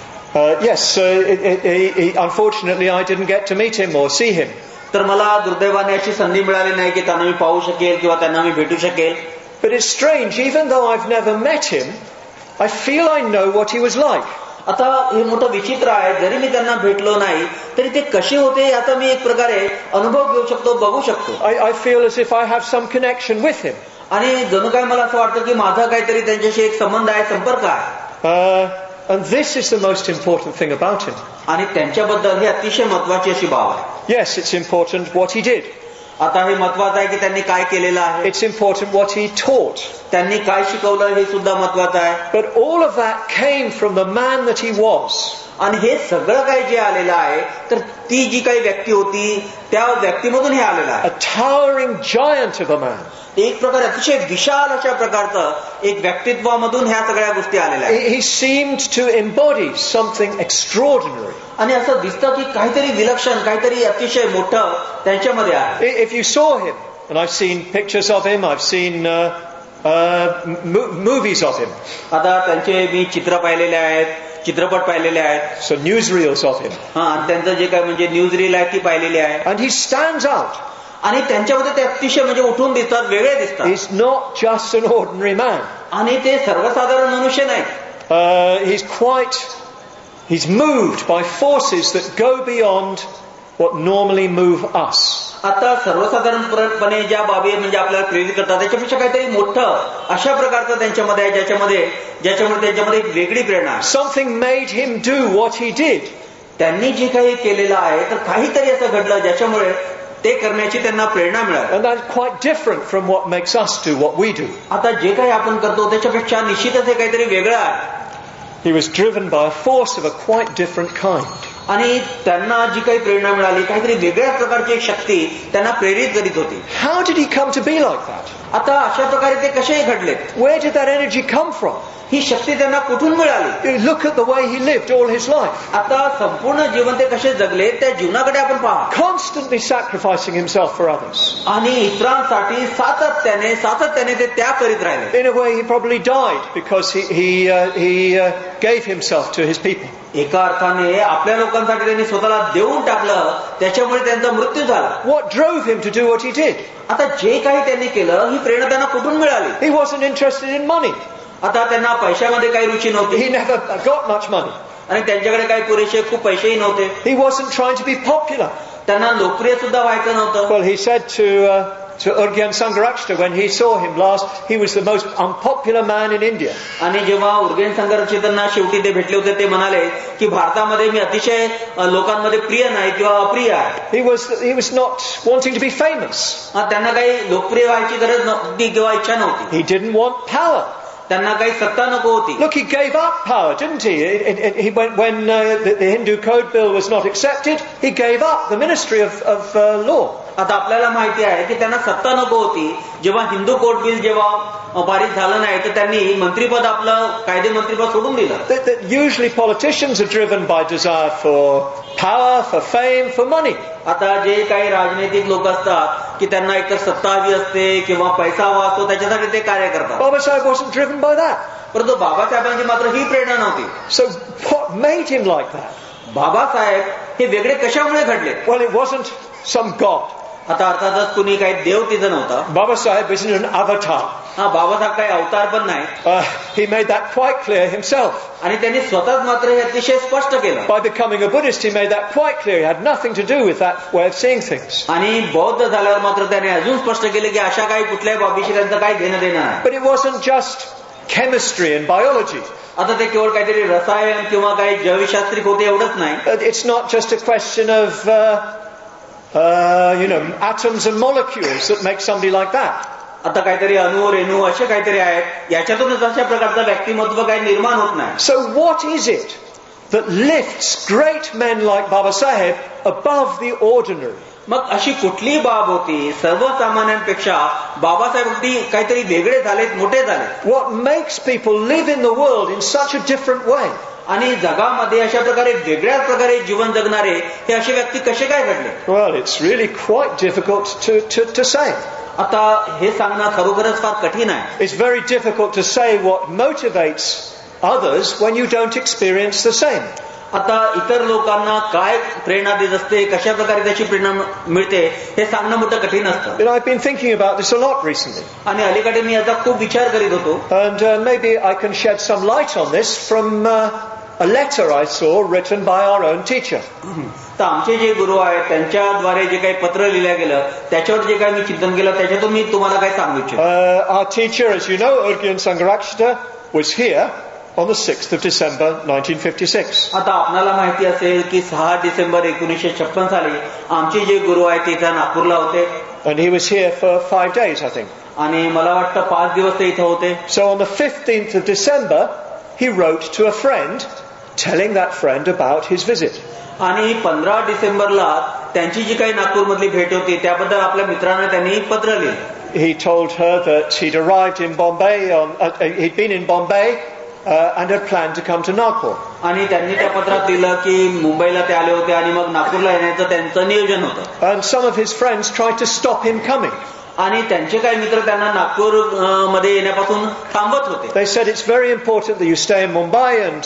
Yes, unfortunately I didn't get to meet him or see him. तर मला दुर्दैवाने अशी संधी मिळाली नाही की त्यांना मी पाहू शकेल किंवा त्यांना मी भेटू शकेल. But it's strange, even though I've never met him, I feel I know what he was like. आता हे मोठं विचित्र आहे, जरी मी त्यांना भेटलो नाही तरी ते कसे होते याचा मी एक प्रकारे अनुभव घेऊ शकतो, बघू शकतो. I feel as if I have some connection with him. आणि जणू काय मला असं वाटतं की माझा काहीतरी त्यांच्याशी एक संबंध आहे, संपर्क आहे. And this is the most important thing about him. आणि त्यांच्याबद्दल ही अतिशय महत्वाची अशी बाब आहे. Yes, it's important what he did. आता हे महत्वाचं आहे की त्यांनी काय केलेलं आहे. It's important what he taught. त्यांनी काय शिकवलं हे सुद्धा महत्वाचं आहे. But all of that came from the man that he was. आणि हे सगळं काही जे आलेलं आहे तर ती जी काही व्यक्ती होती त्या व्यक्तीमधून हे आलेलं आहे. A towering giant of a man. एक प्रकारे अतिशय विशाल अशा प्रकारचं एक व्यक्तित्वामधून ह्या सगळ्या गोष्टी आलेल्या आहेत. He seemed to embody something extraordinary. आणि असं दिसतं की काहीतरी विलक्षण, काहीतरी अतिशय मोठं त्यांच्यामध्ये आहे. If you saw him, and I've seen pictures of him, I've seen movies of him. आता त्यांचे मी चित्र पाहिलेले आहेत चित्रपट पाहिलेले आहेत. So newsreels of him. आणि त्यांचं जे काय म्हणजे न्यूज रील आहे ती पाहिलेली आहे. And he stands out. आणि त्यांच्यामध्ये ते अतिशय म्हणजे उठून दिसतात, वेगळे दिसतात. He's not just an ordinary man. आणि ते सर्वसाधारण मनुष्य नाहीत. He's moved by forces that go beyond what normally move us. आता सर्वसाधारणपणे ज्या बाबी म्हणजे आपल्याला प्रेरित करतात त्याच्यापेक्षा काहीतरी मोठं अशा प्रकारचं त्यांच्यामध्ये आहे ज्याच्यामुळे त्यांच्यामध्ये एक वेगळी प्रेरणा आहे. Something made him do what he did. त्यांनी जे काही केलेलं आहे तर काहीतरी असं घडलं ज्याच्यामुळे ते करण्याची त्यांना प्रेरणा मिळाली. And that's quite different from what makes us do what we do. आता जे काही आपण करतो त्याच्यापेक्षा निश्चितच हे काहीतरी वेगळं आहे. He was driven by a force of a quite different kind. आणि त्यांना जी काही प्रेरणा मिळाली काहीतरी वेगळ्या प्रकारची एक शक्ती त्यांना प्रेरित करीत होती. How did he come to be like that? आता अशा प्रकारे ते कसे घडले? Where did that energy come from? ही शक्ती त्यांना कुठून मिळाली? You look at the way he lived all his life. आता संपूर्ण जीवन ते कसे जगले त्या जीवनाकडे आपण पहा. Constantly sacrificing himself for others. आणि इतरांसाठी सातत्याने ते त्याग करीत राहिले. In a way he probably died because he gave himself to his people. एका अर्थाने आपल्या लोकांसाठी त्यांनी स्वतःला देऊन टाकलं त्याच्यामुळे त्यांचा मृत्यू झाला. What drove him to do what he did? आता जे काही त्यांनी केलं ही प्रेरणा त्यांना कुठून मिळाली? He wasn't interested in money. आता त्यांना पैशामध्ये काही रुची नव्हती. He never got much money. आणि त्यांच्याकडे काही पुरेसे खूप पैसेही नव्हते. He wasn't trying to be popular. त्यांना लोकप्रिय सुद्धा व्हायचं नव्हतं. Well, he said to Urgyen Sangharakshita when he saw him last, he was the most unpopular man in India. आणि जेव्हा उर्गेन संघर्षितांना शेवटी ते भेटले होते ते म्हणाले की भारतामध्ये मी अतिशय लोकांमध्ये प्रिय नाही किंवा अप्रिय आहे. He was not wanting to be famous. त्यांना काही लोकप्रिय व्हायची गरज नव्हती किंवा इच्छा नव्हती. He didn't want power. त्यांना काही सत्ता नको होती. Look, he gave up power, didn't he? He when the Hindu Code Bill was not accepted, he gave up the ministry of law. आता आपल्याला माहिती आहे की त्यांना सत्ता नको होती. जेव्हा हिंदू कोर्ट बिल जेव्हा पारित झालं नाही तर त्यांनी मंत्रीपद आपलं कायदे मंत्रीपद सोडून दिलं. Usually politicians are driven by desire for power, for fame, for money. आता जे काही राजनैतिक लोक असतात की त्यांना एकतर सत्ता हवी असते किंवा पैसा हवा असतो त्याच्यासाठी ते कार्य करतात. Baba Sahib wasn't driven by that. परंतु बाबासाहेबांची मात्र ही प्रेरणा नव्हती. So what made him like that? Babasaheb हे वेगळे कशामुळे घडले? Well, it wasn't some god. आता अर्थातच कुणी काही देव तिथं नव्हता. Baba Sahib isn't an avatar. Babasaheb काही अवतार पण नाही. He made that quite clear himself. आणि त्यांनी स्वतःच मात्र हे अतिशय स्पष्ट केलं. By becoming a Buddhist, he made that quite clear. He had nothing to do with that way of seeing things. आणि बौद्ध झाल्यावर मात्र त्याने अजून स्पष्ट केले की अशा काही कुठल्याही बाबीशी त्यांचं काही घेणं देणं नाही. But it wasn't just chemistry and biology. आता ते केवळ काहीतरी रसायन किंवा काही जैवशास्त्रिक होते एवढंच नाही. It's not just a question of atoms and molecules that make somebody like that. आता काहीतरी अणु रेणू असे काहीतरी आहेत याच्यातूनच अशा प्रकारचं व्यक्तिमत्व काही निर्माण होत नाही. So what is it that lifts great men like Baba Sahib above the ordinary? मग अशी कुठली बाब होती सर्वसामान्यांपेक्षा बाबासाहेब अगदी काहीतरी वेगळे झालेत, मोठे झाले. What makes people live in the world in such a different way? आणि जगामध्ये अशा प्रकारे वेगळ्या प्रकारे जीवन जगणारे हे असे व्यक्ती कसे काय घडले? Well, it's really quite difficult to say. आता हे सांगणं खरोखरच फार कठीण आहे. It's very difficult to say what motivates others when you don't experience the same. आता इतर लोकांना काय प्रेरणा देत असते, कशा प्रकारे त्याची प्रेरणा मिळते हे सांगणं मोठं कठीण असतं. I've been thinking about this a lot recently. आणि अलीकडे मी याचा खूप विचार करीत होतो. And maybe I can shed some light on this from a letter I saw written by our own teacher. तर आमचे जे गुरु आहेत त्यांच्याद्वारे जे काही पत्र लिहिलं गेलं त्याच्यावर जे काही मी चिंतन केलं त्याच्यातून मी तुम्हाला काय सांगू इच्छितो. Our teacher, as you know, Urgyen Sangharakshita, was here on the 6th of December 1956. आता आपल्याला माहिती असेल की 6 डिसेंबर 1956 साली आमचे जे गुरु आहेत ते इथं नागपूरला होते. And he was here for 5 days, I think. आणि मला वाटतं 5 दिवस ते इथं होते. So on the 15th of December, he wrote to a friend, telling that friend about his visit. आणि 15 डिसेंबरला त्यांची जी काही नागपूरमधली भेट होती त्याबद्दल आपल्या मित्रांना त्यांनी पत्र लिहिलं. He told her that he'd arrived in Bombay, he'd been in Bombay and had planned to come to Nagpur. आणि त्यांनी त्या पत्रात लिहिलं की मुंबईला ते आले होते आणि मग नागपूरला येण्याचं त्यांचं नियोजन होतं. And some of his friends tried to stop him coming. आणि त्यांचे काही मित्र त्यांना नागपूर मध्ये येण्यापासून थांबवत होते. They said it's very important that you stay in Mumbai and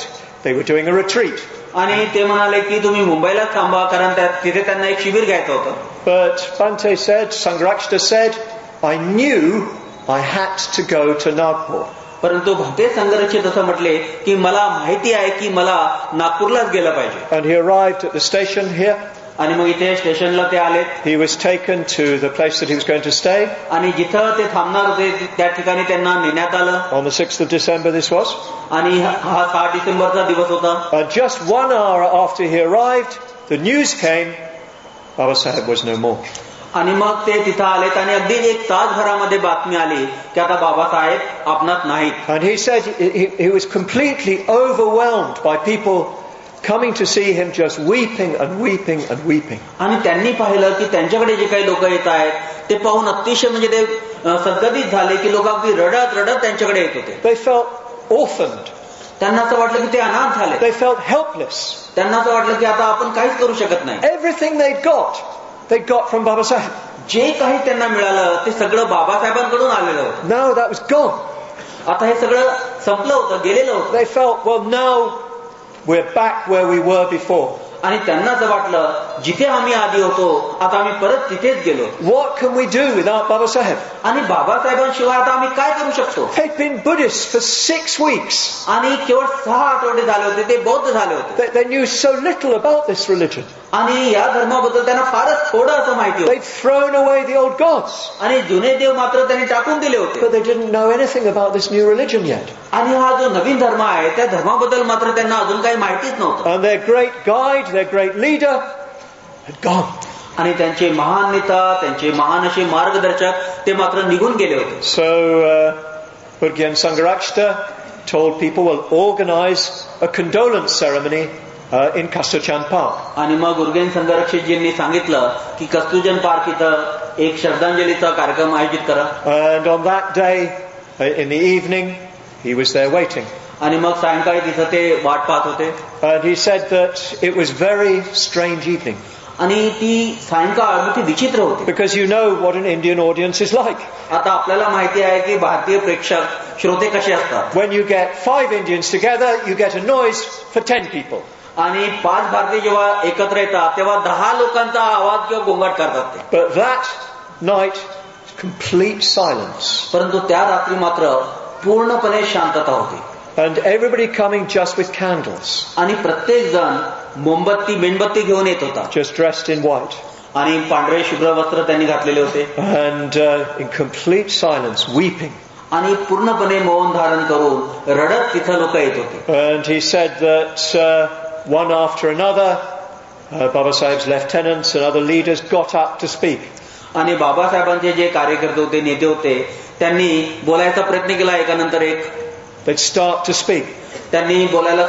They were doing a retreat. आणि ते म्हणाले की तुम्ही मुंबईला थांबा, कारण तिथे त्यांना एक शिबिर घ्यायचं होतं. But Bhante said, Sangharakshita said, I knew I had to go to Nagpur. परंतु भक्ते संघरक्षित असं म्हटले की मला माहिती आहे की मला नागपूरलाच गेलं पाहिजे. And he arrived at the station here. आणि मग इथे स्टेशनला ते आले. He was taken to the place that he was going to stay. आणि जिथं ते थांबणार होते त्या ठिकाणी त्यांना नेण्यात आलं. On the 6th of December this was. आणि हा 6 डिसेंबरचा दिवस होता. And just 1 hour after he arrived, the news came, Baba Saheb was no more. आणि मग ते तिथं आलेत आणि अगदी 1 तासभरामध्ये बातमी आली की आता बाबासाहेब आपणात नाहीत. And he said he was completely overwhelmed by people coming to see him, just weeping and weeping and weeping. आणि त्यांनी पाहिलं की त्यांच्याकडे जे काही लोक येत आहेत ते पाहून अतिशय म्हणजे ते संकटित झाले की लोक अगदी रडत रडत त्यांच्याकडे येत होते. They felt orphaned. त्यांना असं वाटलं की ते अनाथ झाले. They felt helpless. त्यांना असं वाटलं की आता आपण काहीच करू शकत नाही. Everything they got from Baba Saheb. जे काही त्यांना मिळालं ते सगळं बाबासाहेबांकडून आलेलं होतं. Now that was gone. आता हे सगळं संपलं होतं, गेलेलं होतं. They felt, well, now we're back where we were before. आणि त्यांना असं वाटलं जिथे आम्ही आधी होतो आता आम्ही परत तिथेच गेलो. What can we do without Baba Saheb? आणि बाबासाहेबांशिवाय आता आम्ही काय करू शकतो? They'd been Buddhists for 6 weeks. आणि केवळ 6 आठवडे झाले होते ते बौद्ध झाले होते. They knew so little about this religion. आणि या धर्माबद्दल त्यांना फारच थोडं असं माहिती होतं. They'd thrown away the old gods. आणि जुने देव मात्र त्यांनी टाकून दिले होते. But they didn't know anything about this new religion yet. आणि हा जो नवीन धर्म आहे त्या धर्माबद्दल मात्र त्यांना अजून काही माहितीच नव्हतं. And their great guide, their great leader had gone. आणि त्यांचे महान नेता, त्यांचे महान असे मार्गदर्शक ते मात्र निघून गेले होते. So Urgyen Sangharakshita told people, well, organize a condolence ceremony in Kasturjan Park. आणि मग उर्गेन संघरक्षकजींनी सांगितलं की कस्तुरजन पार्क इथं एक श्रद्धांजलीचा कार्यक्रम आयोजित करा. And on that day, in the evening, he was there waiting. आणि मग सायंकाळी तिथं ते वाट पाहत होते. And he said that it was very strange evening. आणि ती सायंकाळ मोठी विचित्र होती. Because you know what an Indian audience is like. आता आपल्याला माहिती आहे की भारतीय प्रेक्षक श्रोते कसे असतात. When you get 5 Indians together, you get a noise for 10 people. आणि 5 भारतीय जेव्हा एकत्र येतात तेव्हा 10 लोकांचा आवाज किंवा गोंगाट करतात ते. But that night, complete silence. परंतु त्या रात्री मात्र पूर्णपणे शांतता होती. And everybody coming just with candles. आणि प्रत्येक जण मोमबत्ती मेणबत्ती घेऊन येत होता. Just dressed in white. आणि पांढरे शुभ्र वस्त्र त्यांनी घातलेले होते. And in complete silence, weeping. आणि पूर्णपणे मौन धारण करून रडत तिथं लोक येत होते. And he said that one after another, Baba Saheb's lieutenants and other leaders got up to speak. आणि बाबासाहेबांचे जे कार्यकर्ते होते, नेते होते, त्यांनी बोलायचा प्रयत्न केला एकानंतर एक. They'd start to speak. त्यांनी बोलायला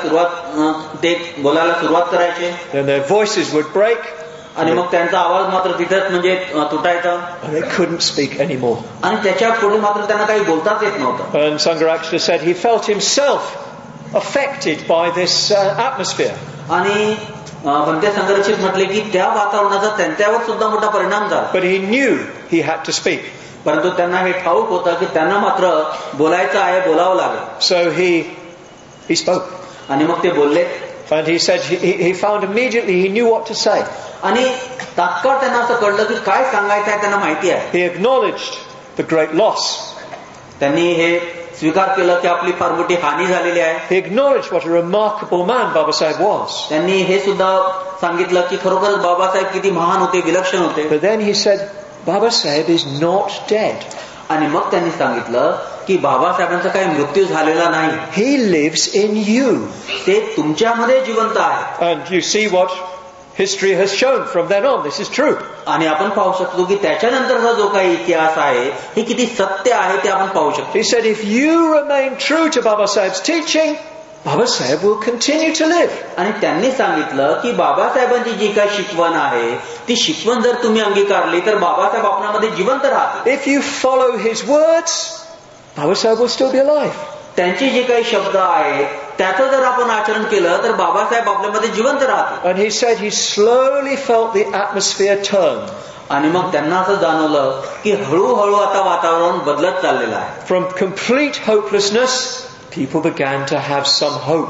सुरुवात करायचे. Then their voices would break. आणि मग त्यांचा आवाज मात्र तिथंच म्हणजे तुटायचा. And they couldn't speak anymore. आणि त्याच्या पुढे मात्र त्यांना काही बोलताच येत नव्हतं. And Sangharakshita said he felt himself affected by this atmosphere. आणि भंते संघरक्षित म्हटले की त्या वातावरणाचा त्यांच्यावर सुद्धा मोठा परिणाम झाला. But he knew he had to speak. परंतु त्यांना हे ठाऊक होतं की त्यांना मात्र बोलायचं आहे, बोलावं लागेल. So he spoke. आणि मग ते बोलले. And he said he found immediately he knew what to say. आणि तात्काळ त्यांना असं कळलं की काय सांगायचं आहे त्यांना माहिती आहे. He acknowledged the great loss. त्यांनी हे स्वीकार केलं की आपली फार मोठी हानी झालेली आहे. He acknowledged what a remarkable man Baba Saheb was. त्यांनी हे सुद्धा सांगितलं की खरोखरच बाबासाहेब किती महान होते, विलक्षण होते. But then he said, Baba Saheb is not dead. आणि मग त्यांनी सांगितलं की बाबासाहेबांचा काही मृत्यू झालेला नाही. He lives in you. ते तुमच्यामध्ये जिवंत आहे. And you see what history has shown from then on. This is true. आणि आपण पाहू शकतो की त्याच्यानंतरचा जो काही इतिहास आहे हे किती सत्य आहे ते आपण पाहू शकतो. He said, if you remain true to Baba Saheb's teaching, Baba Saheb will continue to live. आणि त्यांनी सांगितलं की बाबासाहेबांची जी काही शिकवण आहे ती शिकवण जर तुम्ही अंगीकारली तर बाबासाहेब आपल्यामध्ये जिवंत राहतील. If you follow his words, Baba Saheb will still be alive. त्यांचे जे काही शब्द आहेत त्याचं जर आपण आचरण केलं तर बाबासाहेब आपल्यामध्ये जिवंत राहतील. And he said he slowly felt the atmosphere turn. आणि मग त्यांना असं जाणवलं की हळूहळू आता वातावरण बदलत चाललेलं आहे. From complete hopelessness, people began to have some hope.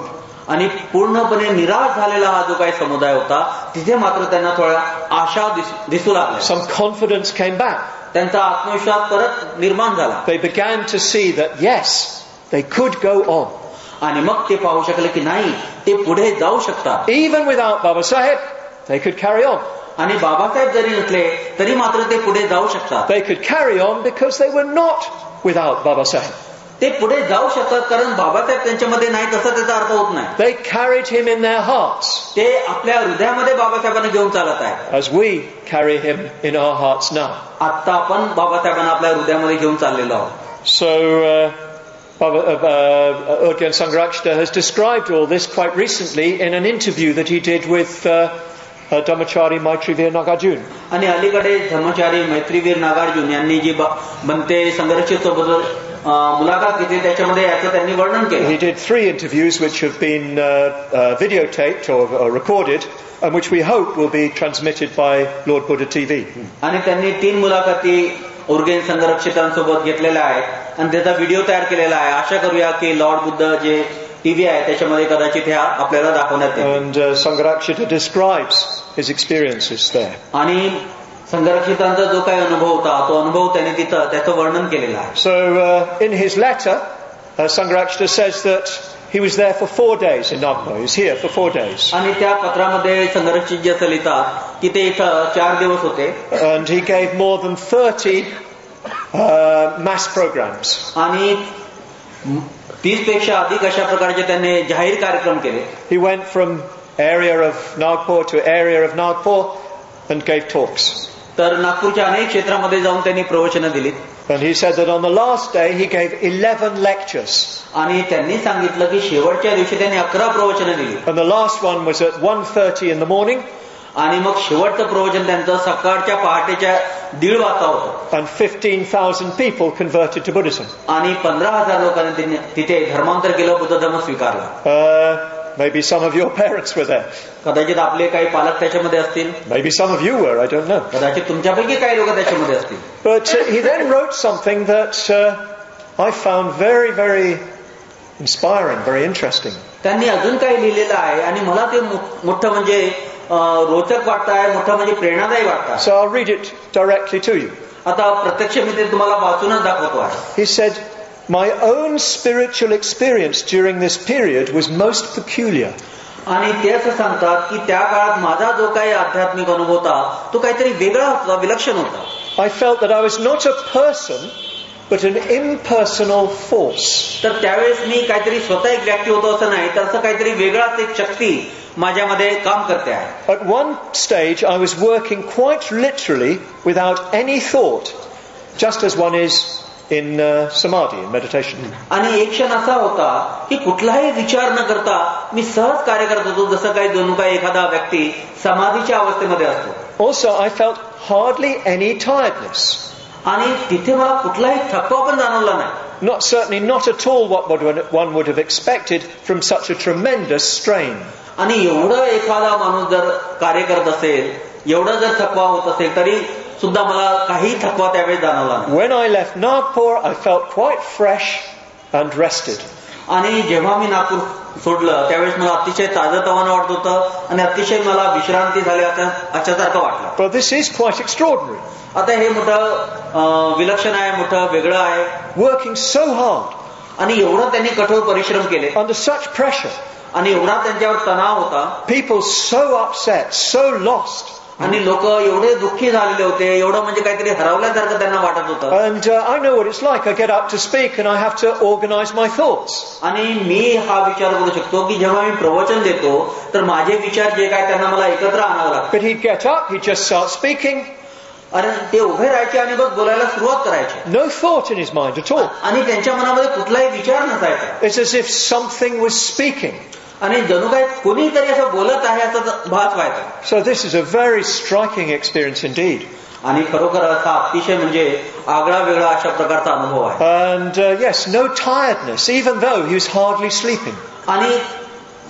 आणि पूर्णपणे निराश झालेला हा जो काही समुदाय होता तिथे मात्र त्यांना थोड्या आशा दिसू लागल्या. Some confidence came back. त्यांचा आत्मविश्वास परत निर्माण झाला. They began to see that yes, they could go on. आणि मग ते पाहू शकले की नाही, ते पुढे जाऊ शकतात. Even without Baba Sahib, they could carry on. आणि बाबासाहेब जरी नसले तरी मात्र ते पुढे जाऊ शकतात. They could carry on because they were not without Baba Sahib. ते पुढे जाऊ शकतात कारण बाबासाहेब त्यांच्यामध्ये नाही तसा त्याचा अर्थ होत नाही. They carried him in their hearts. ते आपल्या हृदयामध्ये बाबासाहेबांना घेऊन चालत आहे. As we carry him in our hearts now. आता आपण बाबासाहेबांना आपल्या हृदयामध्ये घेऊन चाललेलो आहोत. So Udgyan Sangharakshita has described all this quite recently in an interview that he did with Dhammachari Maitrivir Nagarjun. आणि अलीकडे धर्मचारी मैत्रीवीर नागार्जुन यांनी जी बनते संघर्षित सोबत मुलाखत घेतली त्याच्यामध्ये याचं त्यांनी वर्णन केलं. He did 3 interviews which have been videotaped or recorded and which we hope will be transmitted by Lord Buddha TV. आणि त्यांनी 3 मुलाखती उर्गेन संरक्षितांसोबत घेतलेल्या आहेत आणि त्याचा व्हिडिओ तयार केलेला आहे. आशा करूया की लॉर्ड बुद्ध जे टीव्ही आहे त्याच्यामध्ये कदाचित ह्या आपल्याला दाखवण्यात येईल. And Sangharakshita describes his experiences there. आणि संरक्षितांचा जो काही अनुभव होता तो अनुभव त्यांनी तिथं त्याचं वर्णन केलेलं आहे. So in his letter, Sangharakshita says that he was there for 4 days in Nagpur. He was here for 4 days. आणि त्या पत्रामध्ये संरक्षित जे असं लिहितात की ते इथं 4 दिवस होते. And he gave more than 30 mass programs. आणि 30 पेक्षा अधिक अशा प्रकारचे त्यांनी जाहीर कार्यक्रम केले. He went from area of Nagpur to area of Nagpur and gave talks. तर नागपूरच्या अनेक क्षेत्रामध्ये जाऊन त्यांनी प्रवचनं दिली. And he said that on the last day he gave 11 lectures. आणि त्यांनी सांगितलं की शेवटच्या दिवशी त्यांनी 11 प्रवचनं दिली. And the last one was at 1:30 in the morning. आणि मग शेवटचं प्रवचन त्यांचं सकाळच्या पहाटेच्या 1:30 वाजता होतं. And 15,000 people converted to Buddhism. आणि 15,000 लोकांनी तिथे धर्मांतर केलं, बुद्ध धर्म स्वीकारला. Maybe some of your parents were there. कदाचित आपले काही पालक त्याच्यामध्ये असतील. Maybe some of you were, I don't know. कदाचित तुमच्यापैकी काही लोक त्याच्यामध्ये असतील. But he then wrote something that I found very, very inspiring, very interesting. त्यांनी अजून काही लिहिलेलं आहे आणि मला ते मोठं म्हणजे रोचक वाटतं आहे, मोठं म्हणजे प्रेरणादायी वाटतं. So I'll read it directly to you. आता प्रत्यक्ष मी ते तुम्हाला वाचूनच दाखवतो आहे. He said, "My own spiritual experience during this period was most peculiar." आणि ते असं सांगतात की त्या काळात माझा जो काही आध्यात्मिक अनुभव होता तो काहीतरी वेगळा होता, विलक्षण होता. I felt that I was not a person but an impersonal force. तर त्यावेळेस मी काहीतरी स्वतः एक व्यक्ती होतो असं नाही, तर असं काहीतरी वेगळाच एक शक्ती माझ्यामध्ये काम करते आहे. At one stage I was working quite literally without any thought, just as one is in samadhi, in meditation. आणि एक क्षण असा होता की कुठलाही विचार न करता मी सहज कार्य करत होतो, जसं काही जणू काही एखादा व्यक्ती समाधीच्या अवस्थेमध्ये असतो. Also I felt hardly any tiredness. आणि तिथे मला कुठलाही थकवा पण जाणवला नाही. Certainly not at all what one would have expected from such a tremendous strain. आणि एवढं एखादा माणूस जर कार्य करत असेल, एवढं जर थकवा होत असेल तरी सुद्धा मला काही थकवा त्यावेळी जाणवला नाही. When I left Nagpur, I felt quite fresh and rested. आणि जेव्हा मी नागपूर सोडलं त्यावेळेस मला अतिशय ताजंतवानं वाटत होतं आणि अतिशय मला विश्रांती झाली अशासारखं वाटलं. But this is quite extraordinary. आता हे मोठं विलक्षण आहे, मोठं वेगळं आहे. Working so hard. आणि एवढं त्यांनी कठोर परिश्रम केले. Under such pressure. आणि एवढा त्यांच्यावर तणाव होता. People so upset, so lost. आणि लोक एवढे दुःखी झालेले होते, एवढं म्हणजे काहीतरी हरवल्यासारखं त्यांना वाटत होतं. And I know what it's like. I get up to speak and I have to organize my thoughts. आणि मी हा विचार करू शकतो की जेव्हा मी प्रवचन देतो तर माझे विचार जे काय त्यांना मला एकत्र आणावं लागतं. But he'd get up, he'd just start speaking. आणि ते उभे राहायचे आणि बस बोलायला सुरुवात करायचे. No thought in his mind at all. आणि त्यांच्या मनामध्ये कुठलाही विचार नसायचा. It's as if something was speaking. आणि जणू काही कोणीतरी असं बोलत आहे असा भास व्हायचा. So this is a very striking experience indeed. आणि खरोखर असा अतिशय म्हणजे आगळा वेगळा अशा प्रकारचा अनुभव आहे. And yes, no tiredness, even though he was hardly sleeping. आणि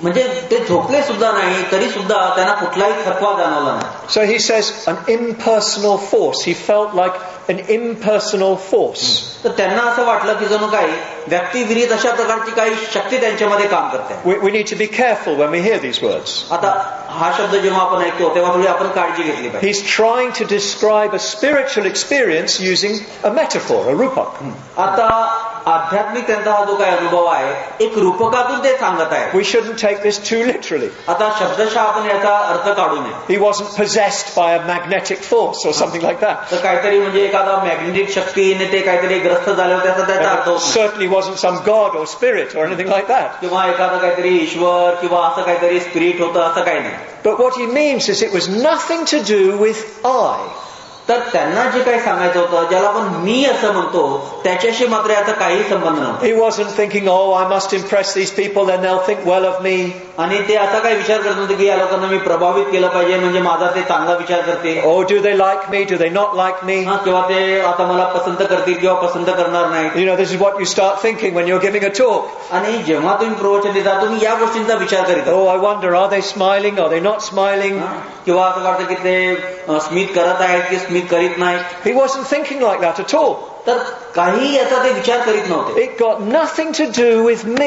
म्हणजे ते झोपले सुद्धा नाही तरी सुद्धा त्यांना कुठलाही थकवा जाणवला नाही. So he says an impersonal force. He felt like an impersonal force. तर त्यांना असं वाटलं की जणू काही व्यक्तिविरहित अशा प्रकारची काही शक्ती त्यांच्यामध्ये काम करते. We need to be careful when we hear these words. आता हा शब्द जेव्हा आपण ऐकतो तेव्हा थोडी आपण काळजी घेतली पाहिजे. He's trying to describe a spiritual experience using a metaphor, a rupak. आता आध्यात्मिक त्यांचा हा जो काही अनुभव आहे एक रूपकातून ते सांगत आहे. We shouldn't take this too literally. आता शब्दशः आपण याचा अर्थ काढू नये. He wasn't possessed by a magnetic force or something like that. तर काहीतरी म्हणजे एखादा मॅग्नेटिक शक्तीने ते काहीतरी ग्रस्त झाले होते असं त्याचा अर्थ होत नाही. Certainly wasn't some god or spirit or anything like that. किंवा एखादा काहीतरी ईश्वर किंवा असं काहीतरी स्पिरिट होतं असं काही नाही. But what he means is it was nothing to do with I. तर त्यांना जे काही सांगायचं होतं ज्याला आपण मी असं म्हणतो त्याच्याशी मात्र याचा काही संबंध नव्हता. He wasn't thinking, oh, I must impress these people, then they'll think well of me. आणि ते असा काही विचार करत होते की या लोकांना मी प्रभावित केलं पाहिजे म्हणजे माझा ते चांगला विचार करते. Oh, do they like me? Do they not like me? किंवा ते आता मला पसंत करतील किंवा पसंत करणार नाही. You know, this is what you start thinking when you're giving a talk. आणि जेव्हा तुम्ही प्रवचन देता तुम्ही या गोष्टींचा विचार करीत. Oh, I wonder, are they smiling? Are they not smiling? किंवा असं वाटतं की ते स्मित करत आहेत की स्मित करीत नाही. He wasn't thinking like that at all. तर काही याचा ते विचार करीत नव्हते. It got nothing to do with me.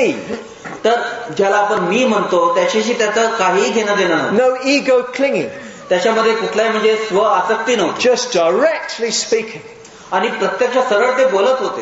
तर ज्याला आपण मी म्हणतो त्याच्याशी त्याचं काही घेणं देणं नव्हतं. No ego clinging. त्याच्यामध्ये कुठलाही म्हणजे स्व आसक्ती नव्हती. Just directly speaking. आणि प्रत्यक्ष सरळ ते बोलत होते.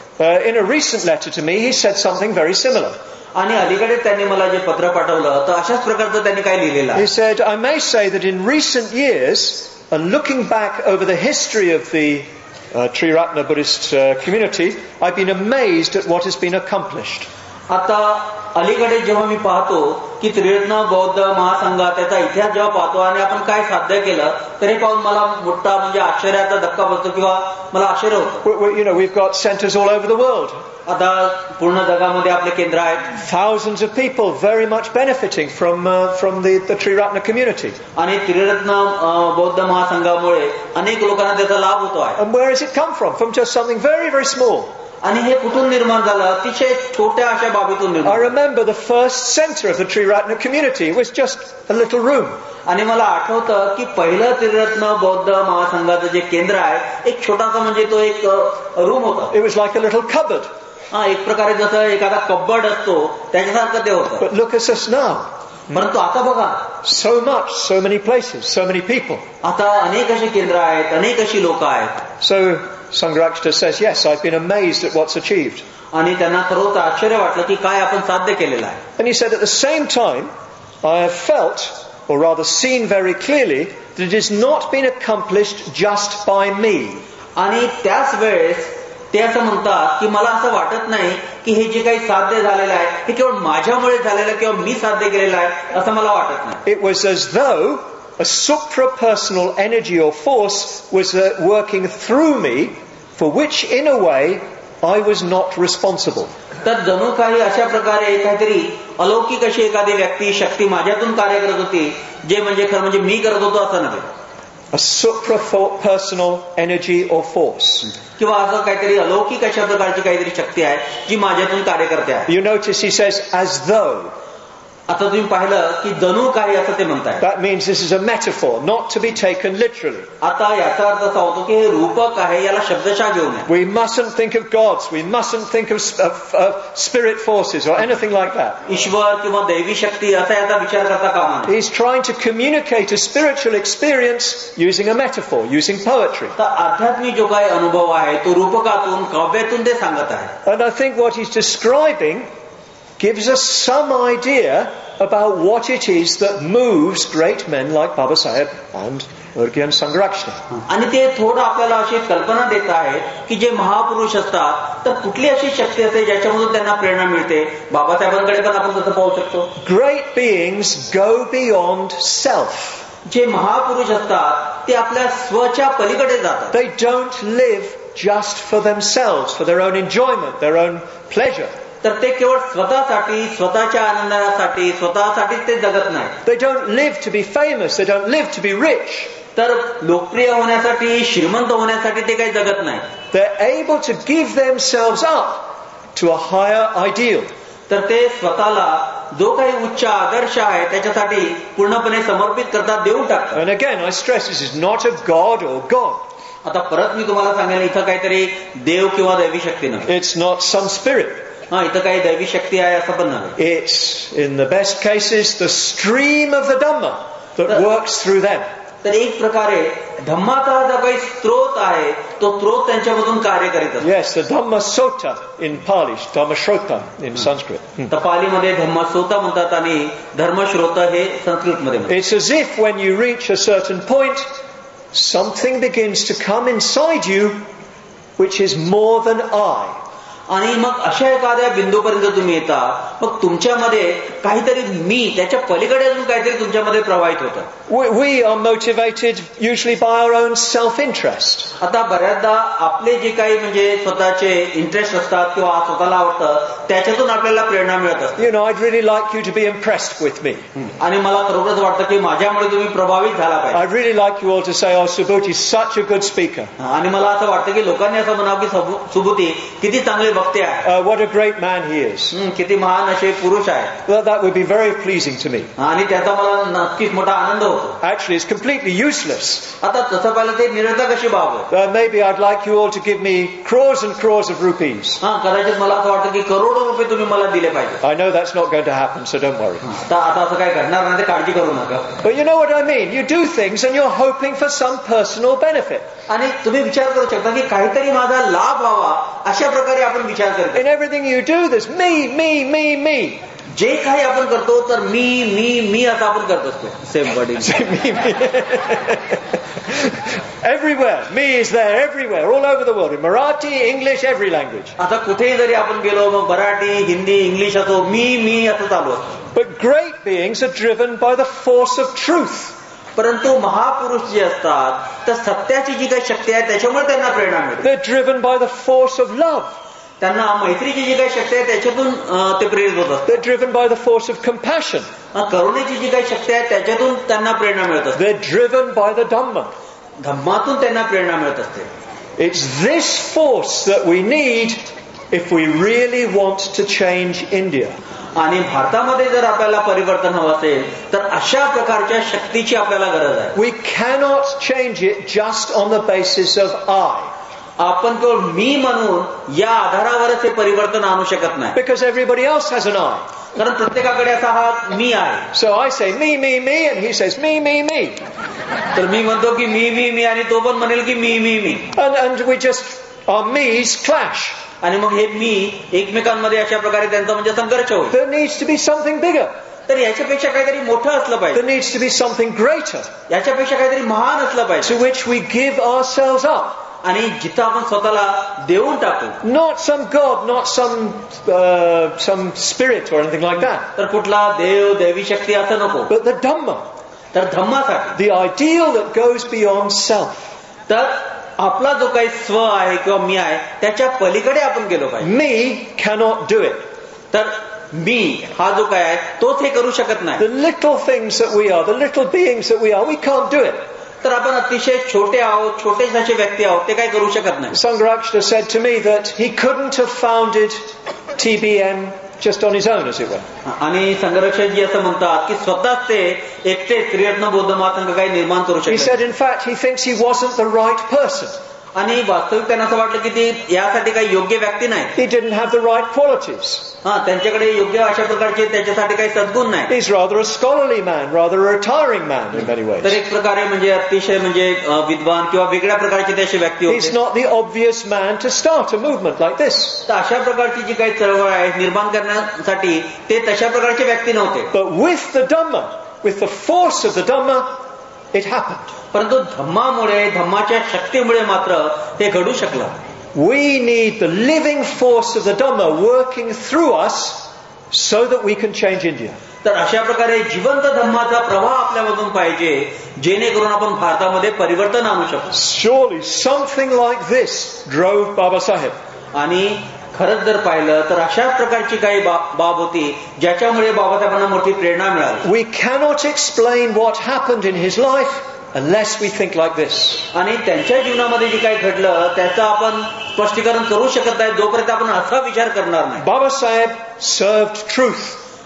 In a recent letter to me, he said something very similar. आणि अलीकडे त्यांनी मला जे पत्र पाठवलं तर अशाच प्रकारचं त्यांनी काय लिहिलेलं आहे. He said, I may say that in recent years, and looking back over the history of the Triratna Buddhist community, I've been amazed at what has been accomplished. आता अलीकडे जेव्हा मी पाहतो की त्रिरत्न बौद्ध महासंघ त्याचा इतिहास जेव्हा पाहतो आणि आपण काय साध्य केलं तर हे पाहून मला मोठा म्हणजे आश्चर्याचा धक्का बसतो किंवा मला आश्चर्य होतं. You know, we've got centers all over the world. आता पूर्ण जगामध्ये आपले केंद्र आहेत. Thousands of people very much benefiting from the Triratna community. आणि त्रिरत्न बौद्ध महासंघामुळे अनेक लोकांना त्याचा लाभ होतो आहे. And where has it come from? From just something very, very small. आणि हे कुठून निर्माण झालं अतिशय छोट्या अशा बाबीतून निर्माण. I remember the first center of the Triratna community was just a little room. आणि मला आठवतं की पहिलं त्रिरत्न बौद्ध महासंघाचं जे केंद्र आहे एक छोटासा म्हणजे तो एक रूम होता. It was like a little cupboard. एक प्रकारे जसं एखादा कब्बर्ड असतो त्याच्यासारखं ते होतं. But look at us now. परंतु आता बघा so much, so many places, so many people. आता अनेक अशी केंद्र आहेत अनेक अशी लोक आहेत. So Sangharakshita says, yes, I've been amazed at what's achieved. आणि त्यांना खरोखर आश्चर्य वाटलं की काय आपण साध्य केलेलं आहे. And he said at the same time I have felt, or rather seen very clearly, that it has not been accomplished just by me. आणि त्याच वेळेस ते असं म्हणतात की मला असं वाटत नाही की हे जे काही साध्य झालेलं आहे हे केवळ माझ्यामुळे झालेलं किंवा मी साध्य केलेलं आहे असं मला वाटत नाही. It was as though a suprapersonal energy or force was working through me, for which in a way I was not responsible. तर जणू काही अशा प्रकारे काहीतरी अलौकिक अशी एखादी व्यक्ती शक्ती माझ्यातून कार्य करत होती जे म्हणजे खरं म्हणजे मी करत होतो असं नव्हे. A suprapersonal energy or force. किंवा असं काहीतरी अलौकिक अशा प्रकारची काहीतरी शक्ती आहे जी माझ्यातून कार्य करते आहे. You notice he says as though. आता तुम्ही पाहिलं की जणू काही असं ते म्हणताय. That means this is a metaphor, not to be taken literally. आता याचा अर्थ असा होतो की हे रूपक आहे याला शब्दशः घेऊ नये. We mustn't think of gods, we mustn't think of spirit forces or anything like that. ईश्वर किंवा दैवी शक्ती असा याचा विचार करता कामा नये. He's trying to communicate a spiritual experience using a metaphor, using poetry. तर आध्यात्मिक जो काही अनुभव आहे तो रूपकातून काव्यातून ते सांगत आहे. And I think what he's describing gives us some idea about what it is that moves great men like Baba Saheb and Urgyen Sangharakshita. आणि ते थोडं आपल्याला अशी कल्पना देत आहे की जे महापुरुष असतात तर कुठली अशी शक्ती असते ज्याच्यामधून त्यांना प्रेरणा मिळते. बाबासाहेबांकडे पण आपण तसं पाहू शकतो. Great beings go beyond self. जे महापुरुष असतात ते आपल्या स्वच्या पलीकडे जातात. They don't live just for themselves, for their own enjoyment, their own pleasure. तर ते केवळ स्वतःसाठी स्वतःच्या आनंदासाठी स्वतःसाठीच ते जगत नाही. They don't live to be famous, they don't live to be rich. तर लोकप्रिय होण्यासाठी श्रीमंत होण्यासाठी ते काही जगत नाही. They're able to give themselves up to a higher ideal. तर ते स्वतःला जो काही उच्च आदर्श आहे त्याच्यासाठी पूर्णपणे समर्पित करतात, देऊन टाकतात. And again, I stress this is not a God or God. आता परत मी तुम्हाला सांगेन, इथं काहीतरी देव किंवा दैवी शक्ती नाही. It's not some spirit. इथं काही दैवी शक्ती आहे असं पण नाही. It's, in the best cases, the stream of the Dhamma that works through them. तर एक प्रकारे धम्माचा जो काही स्त्रोत आहे तो स्त्रोत त्यांच्यामधून कार्य करीत असतो. Yes, the Dhamma Sota in Pali, Dhamma Shrota in Sanskrit. तर पालीमध्ये धम्मसोता म्हणतात आणि धर्मश्रोत हे संस्कृतमध्ये म्हणतात. It's as if when you reach a certain point, something begins to come inside you which is more than I. आणि मग अशा एखाद्या बिंदूपर्यंत तुम्ही येता, मग तुमच्यामध्ये काहीतरी मी त्याच्या पलीकडे अजून काहीतरी तुमच्यामध्ये प्रवाहित होतं. We are motivated usually by our own self-interest. आता बऱ्याचदा आपले जे काही म्हणजे स्वतःचे इंटरेस्ट असतात किंवा स्वतःला आवडतं त्याच्यातून आपल्याला प्रेरणा मिळत असते. You know, I'd really like you to be impressed with me. आणि मला खरोखरच वाटतं की माझ्यामुळे तुम्ही प्रभावित झाला पाहिजे. I'd really like you all to say, oh, Subhuti is such a good speaker. आणि मला असं वाटतं की लोकांनी असं म्हणावं की सुबुती किती चांगले वक्ते आहे. What a great man he is. किती महान असे पुरुष आहे. Well, that would be very pleasing to me. आणि त्याचा मला नक्कीच मोठा आनंद होतो. Actually, it's completely useless. आता तसं पाहिलं ते निरर्थक अशी बाब आहे. Maybe I'd like you all to give me crores and crores of rupees. कदाचित मला असं वाटतं की करोडो रुपये तुम्ही मला दिले पाहिजे. I know that's not going to happen, so don't worry. आता असं काय घडणार नाही, ते काळजी करू नका. But you know what I mean? You do things and you're hoping for some personal benefit. आणि तुम्ही विचार करू शकता की काहीतरी माझा लाभ व्हावा अशा प्रकारे आपण विचार करतो. In everything you do, there's me. जे काही आपण करतो तर मी असं आपण करत असतो. Same body. Everywhere. Me is there everywhere, all over the world. In Marathi, English, every language. आता कुठेही जरी आपण गेलो मग मराठी, हिंदी, इंग्लिश असो मी असं चालू असतो. But great beings are driven by the force of truth. परंतु महापुरुष जे असतात तर सत्याची जी काही शक्ती आहे त्याच्यामुळे त्यांना प्रेरणा मिळते. They're driven by the force of love. त्यांना मैत्रीची जी काही शक्ती आहे त्याच्यातून ते प्रेरित होत असतात. They're driven by the force of compassion. करुणेची जी काही शक्ती आहे त्याच्यातून त्यांना प्रेरणा मिळत असते. They're driven by the Dhamma. धम्मातून त्यांना प्रेरणा मिळत असते. It's this force that we need if we really want to change India. आणि भारतामध्ये जर आपल्याला परिवर्तन हवं असेल तर अशा प्रकारच्या शक्तीची आपल्याला गरज आहे. We cannot change it just on the basis of I. आपण केवळ मी म्हणून या आधारावरच हे परिवर्तन आणू शकत नाही. Because everybody else has an I. कारण प्रत्येकाकडे असा हा मी आहे. So I say me and he says me. तर मी म्हणतो की मी आणि तो पण म्हणेल की मी. And we just, our me's clash. आणि मग हे मी एकमेकांमध्ये अशा प्रकारे त्यांचा म्हणजे संघर्ष होईल. There needs to be something bigger. तर याच्यापेक्षा काहीतरी मोठं असलं पाहिजे. There needs to be something greater. याच्यापेक्षा काहीतरी महान असलं पाहिजे. To which we give ourselves up. आणि जिथं आपण स्वतःला देऊन टाकू. Not some God, not some spirit or anything like that. तर कुठला देव, दैवी शक्ती असं नको. But the Dhamma. तर धम्मासाठी. The ideal that goes beyond self. तर आपला जो काही स्व आहे किंवा मी आहे त्याच्या पलीकडे आपण गेलो पाहिजे. Me cannot do it. तर मी हा जो काय आहे तोच हे करू शकत नाही. The little things that we are, the little beings that we are, we can't do it. तर आपण अतिशय छोटे आहोत, छोटेच असे व्यक्ती आहोत, ते काही करू शकत नाही. Sangharakshita said to me that he couldn't have founded TBM just on his own, as it were. आणि संघरक्षकजी असं म्हणतात की स्वतःच ते एकटे त्रिरत्न बौद्ध महासंघ काही निर्माण करू शकत. He said, in fact, he thinks he wasn't the right person. आणि वास्तविक त्यांना असं वाटलं की ती यासाठी काही योग्य व्यक्ती नाही. He didn't have the right qualities. त्यांच्याकडे योग्य अशा प्रकारचे त्याच्यासाठी काही सद्गुण नाही. He's rather a scholarly man, rather a retiring man in many ways. तर एक प्रकारे म्हणजे अतिशय म्हणजे विद्वान किंवा वेगळ्या प्रकारचे त्याचे व्यक्ती होते. He's not the obvious man to start a movement like this. तर अशा प्रकारची जी काही चळवळ आहे निर्माण करण्यासाठी ते तशा प्रकारचे व्यक्ती नव्हते. But with the Dhamma, with the force of the Dhamma, it happened. परंतु धम्मामुळे, धम्माच्या शक्तीमुळे मात्र हे घडू शकलं. We need the living force of the Dhamma working through us so that we can change India. तर अशा प्रकारे जिवंत धम्माचा प्रवाह आपल्यामधून पाहिजे जेणेकरून आपण भारतामध्ये परिवर्तन आणू शकतो. Surely something like this drove Baba Sahib. आणि खरंच जर पाहिलं तर अशा प्रकारची काही बाब होती ज्याच्यामुळे बाबासाहेबांना मोठी प्रेरणा मिळाली. We cannot explain what happened in his life unless we think like this. आणि त्यांच्या जीवनामध्ये जे काही घडलं त्याचं आपण स्पष्टीकरण करू शकत नाही जोपर्यंत आपण असा विचार करणार नाही. Baba Sahib served truth.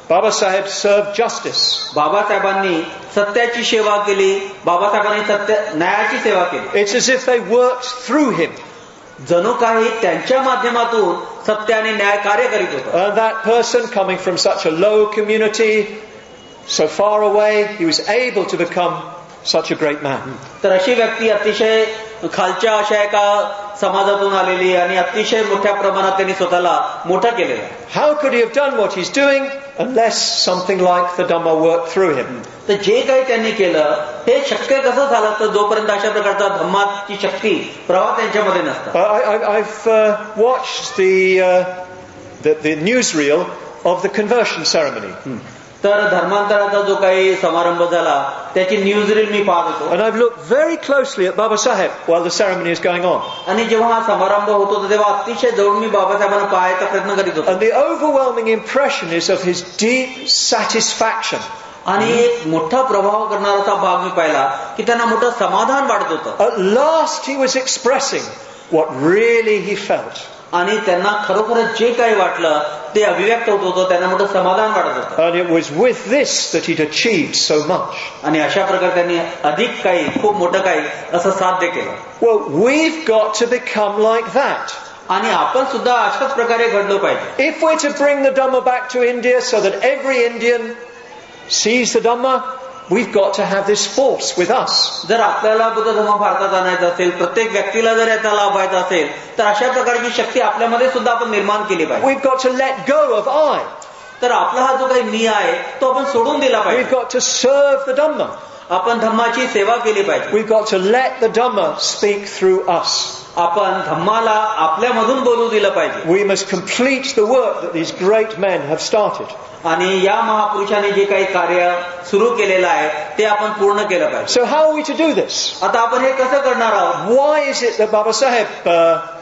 Babasaheb served justice. बाबासाहेबांनी सत्याची सेवा केली. बाबासाहेबांनी न्यायाची सेवा केली. It's as if they worked through him. जणू काही त्यांच्या माध्यमातून सत्य आणि न्याय कार्य करीत होतं. And that person coming from such a low community, so far away, he was able to become such a great man. तर अशी व्यक्ती अतिशय खालच्या अशा एका समाजातून आलेली आणि अतिशय मोठ्या प्रमाणात त्यांनी स्वतःला मोठं केलेलं. How could he have done what he's doing unless something like the Dhamma worked through him? तर जे काही त्यांनी केलं हे शक्य कसं झालं तर जोपर्यंत अशा प्रकारचा धम्माची शक्ती प्रवाह त्यांच्यामध्ये नसता. I've watched the newsreel of the conversion ceremony. तर धर्मांतराचा जो काही समारंभ झाला त्याची न्यूज रील मी पाहत होतो. And I've looked very closely at Baba Saheb while the ceremony is going on. आणि जेव्हा हा समारंभ होत होता तेव्हा अतिशय जवळ मी बाबासाहेबांना पाहायचा प्रयत्न करीत होतो. And the overwhelming impression is of his deep satisfaction. आणि एक मोठा प्रभाव करणारा भाग मी पाहिला की त्यांना मोठं समाधान वाटत होतं. At last he was expressing what really he felt. आणि त्यांना खरोखरच जे काही वाटलं ते अभिव्यक्त होत होतं. त्यांना मोठं समाधान वाटत होतं. And it was with this that he'd achieved so much. आणि अशा प्रकारे त्यांनी अधिक काही खूप मोठं काही असं साध्य केलं. Well, we've got to become like that. आणि आपण सुद्धा अशाच प्रकारे घडलो पाहिजे. If we're to bring the Dhamma back to India so that every Indian sees the Dhamma, we've got to have this force with us. जर आपल्याला बुद्ध धर्म भारतात आणायचा असेल, प्रत्येक व्यक्तीला जर याचा लाभ व्हायचा असेल तर अशा प्रकारची शक्ती आपल्यामध्ये सुद्धा आपण निर्माण केली पाहिजे. We've got to let go of I. तर आपला हा जो काही मी आहे तो आपण सोडून दिला पाहिजे. We've got to serve the Dhamma. आपण धम्माची सेवा केली पाहिजे. We've got to let the Dhamma speak through us. आपण धम्माला आपल्यामधून बोलू दिलं पाहिजे. We must complete the work that these great men have started. आणि या महापुरुषाने जे काही कार्य सुरू केलेलं आहे ते आपण पूर्ण केलं पाहिजे. So how are we to do this? आता आपण हे कसं करणार आहोत? Why is it that Baba Saheb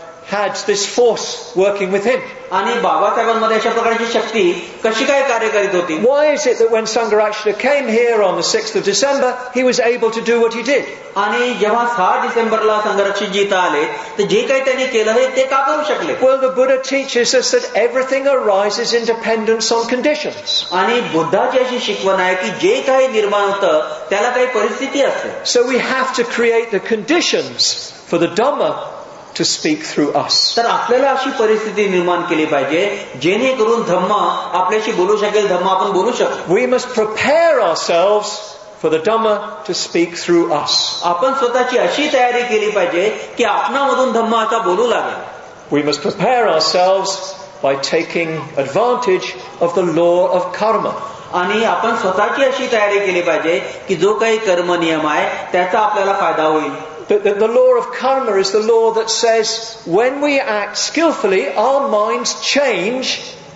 had this force working with him? आणि बाबासाहेबांमध्ये अशा प्रकारची शक्ती कशी काय कार्य करीत होती? Why is it that when Sangharakshita came here on the 6th of December, he was able to do what he did? आणि जेव्हा 6 डिसेंबरला संघरक्षितजी इथं आले तर जे काही त्यांनी केलं हे ते का करू शकले? Well, the Buddha teaches us that everything arises in dependence on conditions. आणि बुद्धाची अशी शिकवण आहे की जे काही निर्माण होतं त्याला काही परिस्थिती असते. So we have to create the conditions for the Dhamma to speak through us. तर आपल्याला अशी परिस्थिती निर्माण केली पाहिजे जेणेकरून धम्म आपल्याशी बोलू शकेल, धम्म आपण बोलू शकू. We must prepare ourselves for the Dhamma to speak through us. आपण स्वतःची अशी तयारी केली पाहिजे की आपणामधून धम्म आता बोलू लागेल. We must prepare ourselves by taking advantage of the law of karma. आणि आपण स्वतःची अशी तयारी केली पाहिजे की जो काही कर्म नियम आहे त्याचा आपल्याला फायदा होईल. The law of karma is the law that says when we act skillfully, our minds change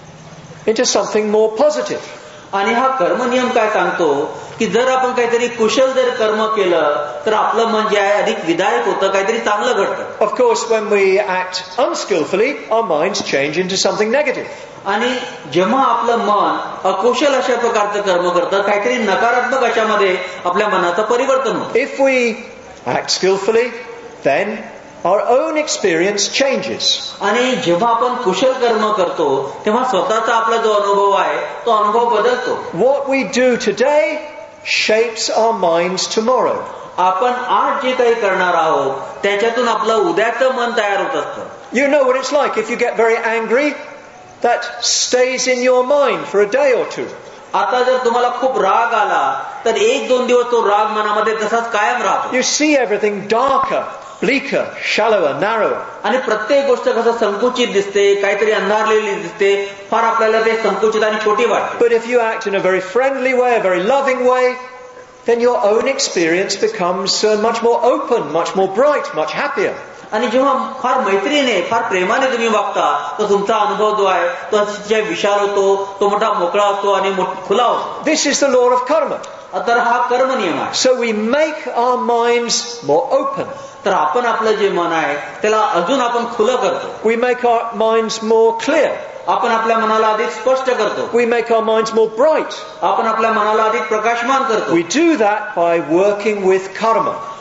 into something more positive. आणि हा कर्म नियम काय सांगतो की जर आपण काहीतरी कुशल जर कर्म केलं तर आपलं मन जे आहे अधिक विधायक होतं, काहीतरी चांगलं घडतं. Of course, when we act unskillfully, our minds change into something negative. आणि जेव्हा आपलं मन अकुशल अशा प्रकारचं कर्म करतं काहीतरी नकारात्मक अशामध्ये आपल्या मनाचं परिवर्तन होतं. If we act skillfully, then our own experience changes. आणि जेव्हा आपण कुशल कर्म करतो तेव्हा स्वतःचा आपला जो अनुभव आहे तो अनुभव बदलतो. What we do today shapes our minds tomorrow. आपण आज जे काही करणार आहोत त्याच्यातून आपलं उद्याचं मन तयार होत असतं. You know what it's like if you get very angry, that stays in your mind for a day or two. आता जर तुम्हाला खूप राग आला तर 1-2 दिवस तो राग मनामध्ये तसाच कायम राहतो. You see everything darker, bleaker, shallower, narrower. आणि प्रत्येक गोष्ट कसं संकुचित दिसते, काहीतरी अंधारलेली दिसते, फार आपल्याला ते संकुचित आणि छोटी वाटते. But if you act in a very friendly way, a very loving way, then your own experience becomes much more open, much more bright, much happier. आणि जेव्हा फार मैत्रीने फार प्रेमाने तुम्ही वागता तर तुमचा अनुभव जो आहे तो अतिशय विशाल होतो, तो मोठा मोकळा असतो आणि खुला होतो. This is the law of karma. तर हा कर्म नियम आहे. So we make our minds more open. तर आपण आपलं जे मन आहे त्याला अजून आपण खुलं करतो. We make our minds more clear. आपण आपल्या मनाला अधिक स्पष्ट करतो. We make our minds more bright. आपण आपल्या मनाला अधिक प्रकाशमान करतो. We do that by working with karma.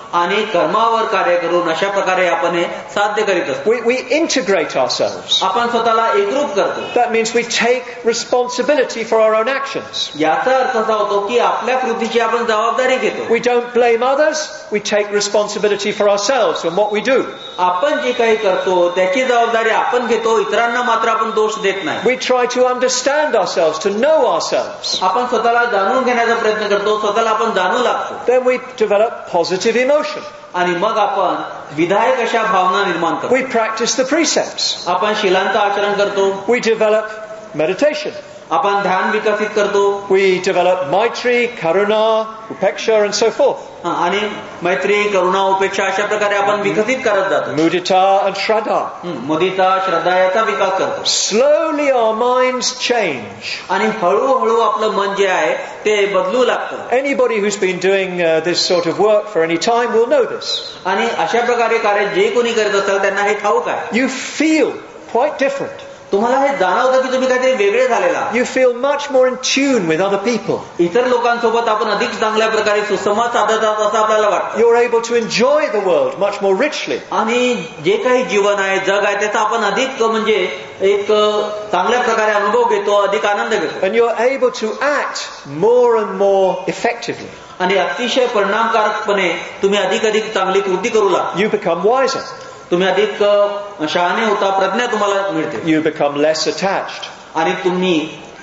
आणि कर्मावर कार्य करून अशा प्रकारे आपण हे साध्य करीत असतो. We integrate ourselves. आपण स्वतःला एकरूप करतो. That means we take responsibility for our own actions. याचा अर्थ असा होतो की आपल्या कृतीची आपण जबाबदारी घेतो. We don't blame others, we take responsibility for ourselves and what we do. आपण जे काही करतो त्याची जबाबदारी आपण घेतो, इतरांना मात्र आपण दोष देत नाही. We try to understand ourselves, to know ourselves. आपण स्वतःला जाणून घेण्याचा प्रयत्न करतो, स्वतःला आपण जाणू लागतो. Then we develop positive emotion. आणि मग आपण विधायक अशा भावना निर्माण करतो. We practice the precepts. आपण शिलांचं आचरण करतो. We develop meditation. आपण ध्यान विकसित करतो. We develop maitri, karuna, upeksha and so forth. आणि मैत्री, करुणा, उपेक्षा अशा प्रकारे आपण विकसित करत जातो. Mudita and shraddha. मुदिता, श्रद्धा याचा विकास करतो. Slowly our minds change. आणि हळूहळू आपलं मन जे आहे ते बदलू लागतं. Anybody who's been doing this sort of work for any time will know this. आणि अशा प्रकारे कार्य जे कोणी करत असेल त्यांना हे ठाऊक आहे. You feel quite different. तुम्हाला हे जाणवतं की तुम्ही काहीतरी वेगळे झालेला. You feel much more in tune with other people. इतर लोकांसोबत आपण अधिक चांगल्या प्रकारे सुसंवाद साधत आहोत असं आपल्याला वाटतं. You're able to enjoy the world much more richly. आणि जे काही जीवन आहे, जग आहे, त्याचा आपण अधिक म्हणजे एक चांगल्या प्रकारे अनुभव घेतो, अधिक आनंद घेतो. And you're able to act more and more effectively. आणि अतिशय परिणामकारकपणे तुम्ही अधिक चांगली कृती करू लागता. You become wiser. तुम्ही अधिक शहाणे होता, प्रज्ञा तुम्हाला मिळते. You become less attached. आणि तुम्ही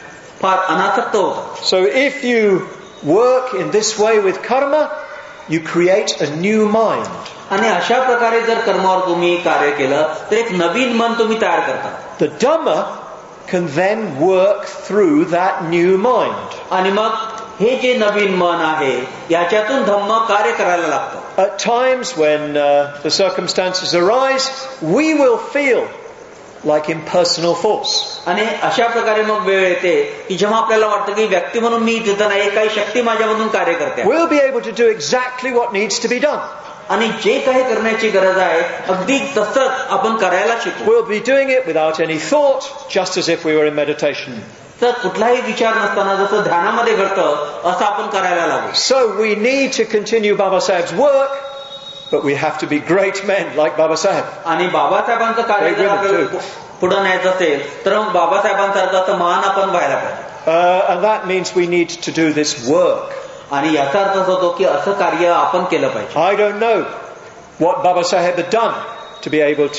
फार अनासक्त होता. So if you work in this way with karma, you create a new mind. आणि अशा प्रकारे जर कर्मावर तुम्ही कार्य केलं तर एक नवीन मन तुम्ही तयार करता. The Dhamma can then work through that new mind. आणि मग हे जे नवीन मन आहे याच्यातून धम्म कार्य करायला लागतं. At times when the circumstances arise, we will feel like impersonal force. आणि अशा प्रकारे मग वेळ येते की जेव्हा आपल्याला वाटतं की व्यक्ती म्हणून मी तिथं नाही, काही शक्ती माझ्यामधून कार्य करते. We'll be able to do exactly what needs to be done. आणि जे काही करण्याची गरज आहे अगदी तसंच आपण करायला शिकू. We'll be doing it without any thought, just as if we were in meditation. तर कुठलाही विचार नसताना जसं ध्यानामध्ये घडतं असं आपण करायला लागू. So we need to continue Baba Saheb's work, but we have to be great men like Baba Saheb. आणि बाबासाहेबांचं कार्य जर आपल्याला पुढे न्यायचं असेल तर मग बाबासाहेबांसारखं असं महान आपण व्हायला पाहिजे. And that means we need to do this work. आणि याचा अर्थ असा होतो की असं कार्य आपण केलं पाहिजे. I don't know what Baba Saheb had done to be able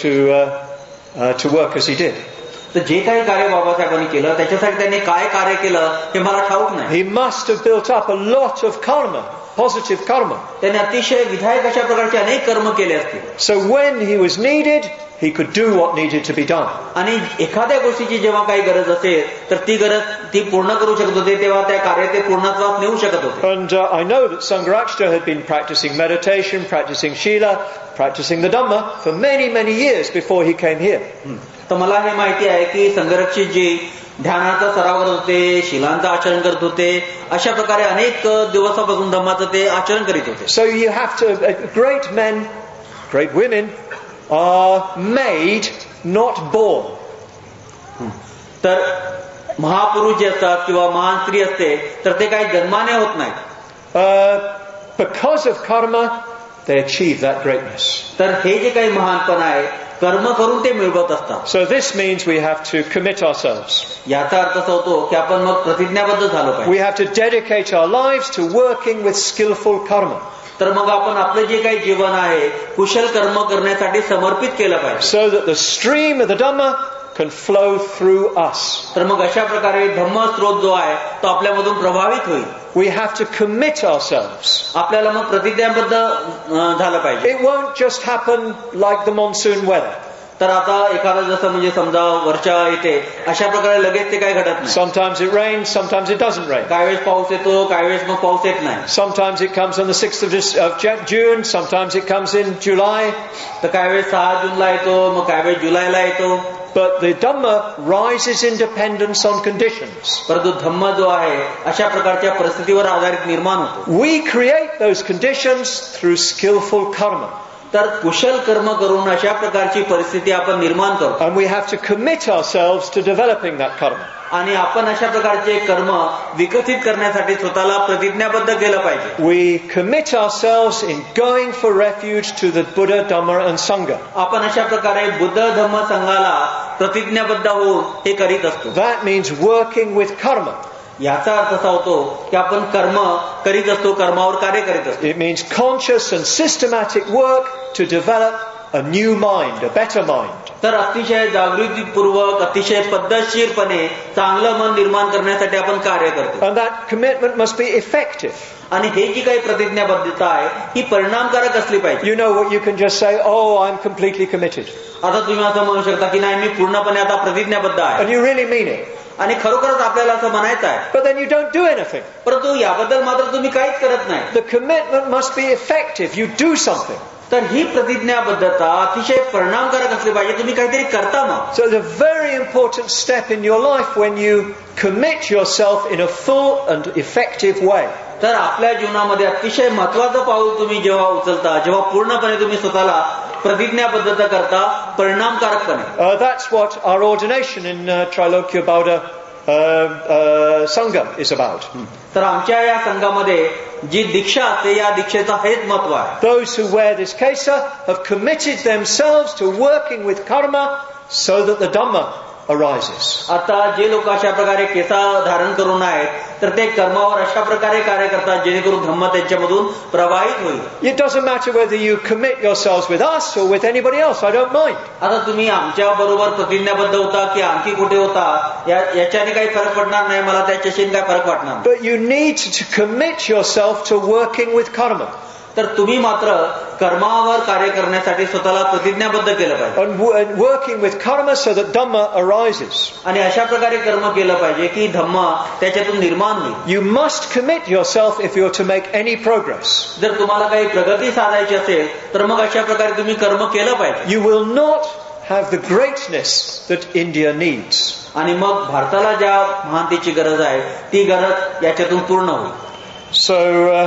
to work as he did. तर जे काही कार्य बाबासाहेबांनी केलं त्याच्यासाठी त्यांनी काय कार्य केलं हे मला ठाऊक नाही. He must have built up a lot of karma, positive karma. त्यांनी अतिशय विधायक अशा प्रकारचे अनेक कर्म केले असतील. So when he was needed, he could do what needed to be done. आणि एखाद्या गोष्टीची जेव्हा काही गरज असेल तर ती गरज ती पूर्ण करू शकत होते, तेव्हा त्या कार्य ते पूर्णत्वास नेऊ शकत होते. And I know that Sangharakshita had been practicing meditation, practicing Shila, practicing the Dhamma for many, many years before he came here. तर मला हे माहिती आहे की संघरक्षित जी ध्यानाचा सराव करत होते, शिलांचं आचरण करत होते, अशा प्रकारे अनेक दिवसापासून धम्माचं ते आचरण करीत होते. So you have to, great men, great women are made, not born. तर महापुरुष जे असतात किंवा महान स्त्री असते तर ते काही जन्माने होत नाहीत. Because of karma, they achieve that greatness. तर हे जे काही महानपण आहे कर्म करून ते मिळवत असतात. So this means we have to commit ourselves. याचा अर्थ असा होतो की आपण मग प्रतिज्ञाबद्ध झालो पाहिजे. We have to dedicate our lives to working with skillful karma. तर मग आपण आपलं जे काही जीवन आहे कुशल कर्म करण्यासाठी समर्पित केलं पाहिजे. So that the stream of the Dhamma can flow through us. तर मग अशा प्रकारे धम्म स्रोत जो आहे तो आपल्यामधून प्रभावित होईल. We have to commit ourselves. आपल्याला मग प्रतिज्ञाबद्ध झालं पाहिजे. It won't just happen like the monsoon weather. तर आता एखादं जसं म्हणजे समजा वर्षा येते अशा प्रकारे लगेच ते काय घडत नाही. Sometimes it rains, sometimes it doesn't rain. काही वेळेस पाऊस येतो, काही वेळेस मग पाऊस येत नाही. Sometimes it comes on the 6th of June, sometimes it comes in July. तर काही वेळेस 6 जूनला येतो, मग काही वेळेस जुलैला येतो. But the Dhamma rises in dependence on conditions. परंतु धम्म जो आहे अशा प्रकारच्या परिस्थितीवर आधारित निर्माण होतो. We create those conditions through skillful karma. तर कुशल कर्म करून अशा प्रकारची परिस्थिती आपण निर्माण करतो. And we have to commit ourselves to developing that karma. आणि आपण अशा प्रकारचे कर्म विकसित करण्यासाठी स्वतःला प्रतिज्ञाबद्ध केलं पाहिजे. We commit ourselves in going for refuge to the Buddha, Dhamma and Sangha. आपण अशा प्रकारे बुद्ध धम्म संघाला प्रतिज्ञाबद्ध होऊन हे करीत असतो. That means working with karma. याचा अर्थ असा होतो की आपण कर्म करीत असतो, कर्मावर कार्य करीत असतो. It means conscious and systematic work to develop a new mind, a better mind. तर अतिशय जागृतीपूर्वक, अतिशय पद्धतशीरपणे चांगलं मन निर्माण करण्यासाठी आपण कार्य करतो. And that commitment must be effective. आणि हे जी काही प्रतिज्ञाबद्धता आहे ही परिणामकारक असली पाहिजे. You know what you can just say, oh, I'm completely committed. आता तुम्ही असं म्हणू शकता की नाही, मी पूर्णपणे आता प्रतिज्ञाबद्ध आहे. And you really mean it. आणि खरोखरच आपल्याला असं म्हणायचं आहे. But then you don't do anything. परंतु याबद्दल मात्र तुम्ही काहीच करत नाही. The commitment must be effective. You do something. तर ही प्रतिज्ञाबद्धता अतिशय परिणामकारक असली पाहिजे. तुम्ही काहीतरी करता मग. So it's a very important step in your life when you commit yourself in a full and effective way. तर आपल्या जीवनामध्ये अतिशय महत्वाचं पाऊल तुम्ही जेव्हा उचलता, जेव्हा पूर्णपणे तुम्ही स्वतःला प्रतिज्ञाबद्ध करता परिणामकारकपणे. That's what our ordination in Trilokya Bauddha Sangha is about. तर आमच्या या संघामध्ये जी दीक्षा असते या दीक्षेचं हेच महत्व आहे. Those who wear this kesa have committed themselves to working with karma so that the Dhamma arises. आता जे लोक अशा प्रकारे केसा धारण करून आहेत तर ते कर्मावर अशा प्रकारे कार्य करतात जेणेकरून धम्म त्यांच्यामधून प्रवाहित होईल. It doesn't matter whether you commit yourselves with us or with anybody else. I don't mind. आता तुम्ही आमच्या बरोबर प्रतिज्ञाबद्ध होता की आणखी कुठे होता याच्याने काही फरक पडणार नाही, मला त्याच्याशी काही फरक वाटणार नाही. But you need to commit yourself to working with karma. तर तुम्ही मात्र कर्मावर कार्य करण्यासाठी स्वतःला प्रतिज्ञाबद्ध केलं पाहिजे. And working with karma so that Dhamma arises. आणि अशा प्रकारे कर्म केलं पाहिजे की धम्म त्याच्यातून निर्माण होईल. You must commit yourself if you're to make any progress. जर तुम्हाला काही प्रगती साधायची असेल तर मग अशा प्रकारे तुम्ही कर्म केलं पाहिजे. You will not have the greatness that India needs. आणि मग भारताला ज्या महानतेची गरज आहे ती गरज याच्यातून पूर्ण होईल. So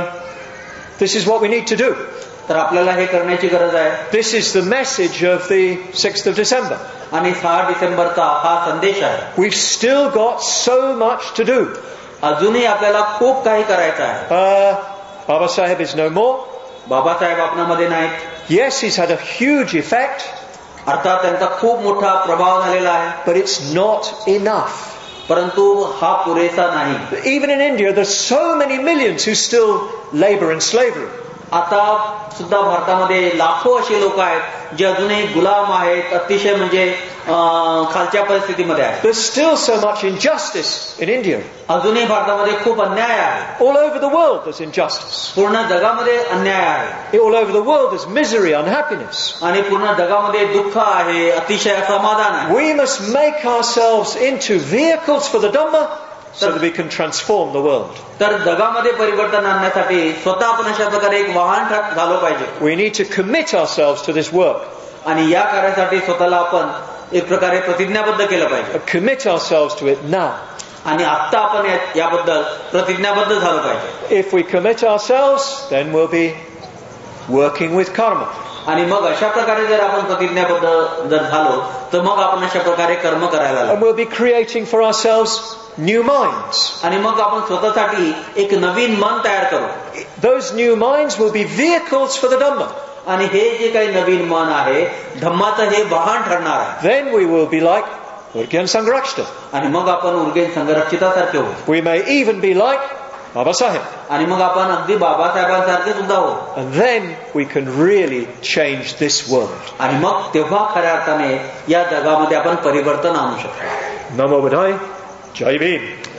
this is what we need to do. तर आपल्याला हे करण्याची गरज आहे. This is the message of the 6th of December. आणि 6 डिसेंबरचा हा संदेश आहे. We've still got so much to do. अजूनही आपल्याला खूप काही करायचं आहे. Baba Sahib is no more. Babasaheb आपणामध्ये नाहीत. Yes, he's had a huge effect. अर्थात त्यांचा खूप मोठा प्रभाव झालेला आहे. But it's not enough. परंतु हा पुरेसा नाही. Even in India, there's so many millions who still labor in slavery. आता सुद्धा भारतामध्ये लाखो असे लोक आहेत जे अजूनही गुलाम आहेत, अतिशय म्हणजे खालच्या परिस्थितीमध्ये आहेत. There's still so much injustice in India. अजूनही भारतामध्ये खूप अन्याय आहे. All over the world there's injustice. पूर्ण जगामध्ये अन्याय आहे. All over the world there's misery, unhappiness. आणि पूर्ण जगामध्ये दुःख आहे, अतिशय असमाधान आहे. We must make ourselves into vehicles for the Dhamma so that we can transform the world. तर जगामध्ये परिवर्तन आणण्यासाठी स्वतः आपण अशा प्रकारे एक वाहन झालो पाहिजे. We need to commit ourselves to this work. आणि या कार्यासाठी स्वतःला आपण एक प्रकारे प्रतिज्ञाबद्ध केलं पाहिजे. Commit ourselves to it now. आणि आता आपण याबद्दल प्रतिज्ञाबद्ध झालं पाहिजे. If we commit ourselves, then we'll be working with karma. आणि मग अशा प्रकारे जर आपण प्रतिज्ञाबद्ध जर झालो तर मग आपण अशा प्रकारे कर्म करायला लागू. And we'll be creating for ourselves new minds. आणि मग आपण स्वतःसाठी एक नवीन मन तयार करू. Those new minds will be vehicles for the Dhamma. आणि हे जे काही नवीन मन आहे धम्माचं हे वाहन ठरणार आहे. Then we will be like Urgyen Sangharakshita. आणि मग आपण उर्गेन संघरक्षितासारखे होऊ. We may even be like Baba Sahib. आणि मग आपण अगदी बाबासाहेबांसारखे सुद्धा होऊ. And then we can really change this world. आणि मग तेव्हा खऱ्या अर्थाने या जगामध्ये आपण परिवर्तन आणू शकतो. Namo Buddhaya. Jai Bhim.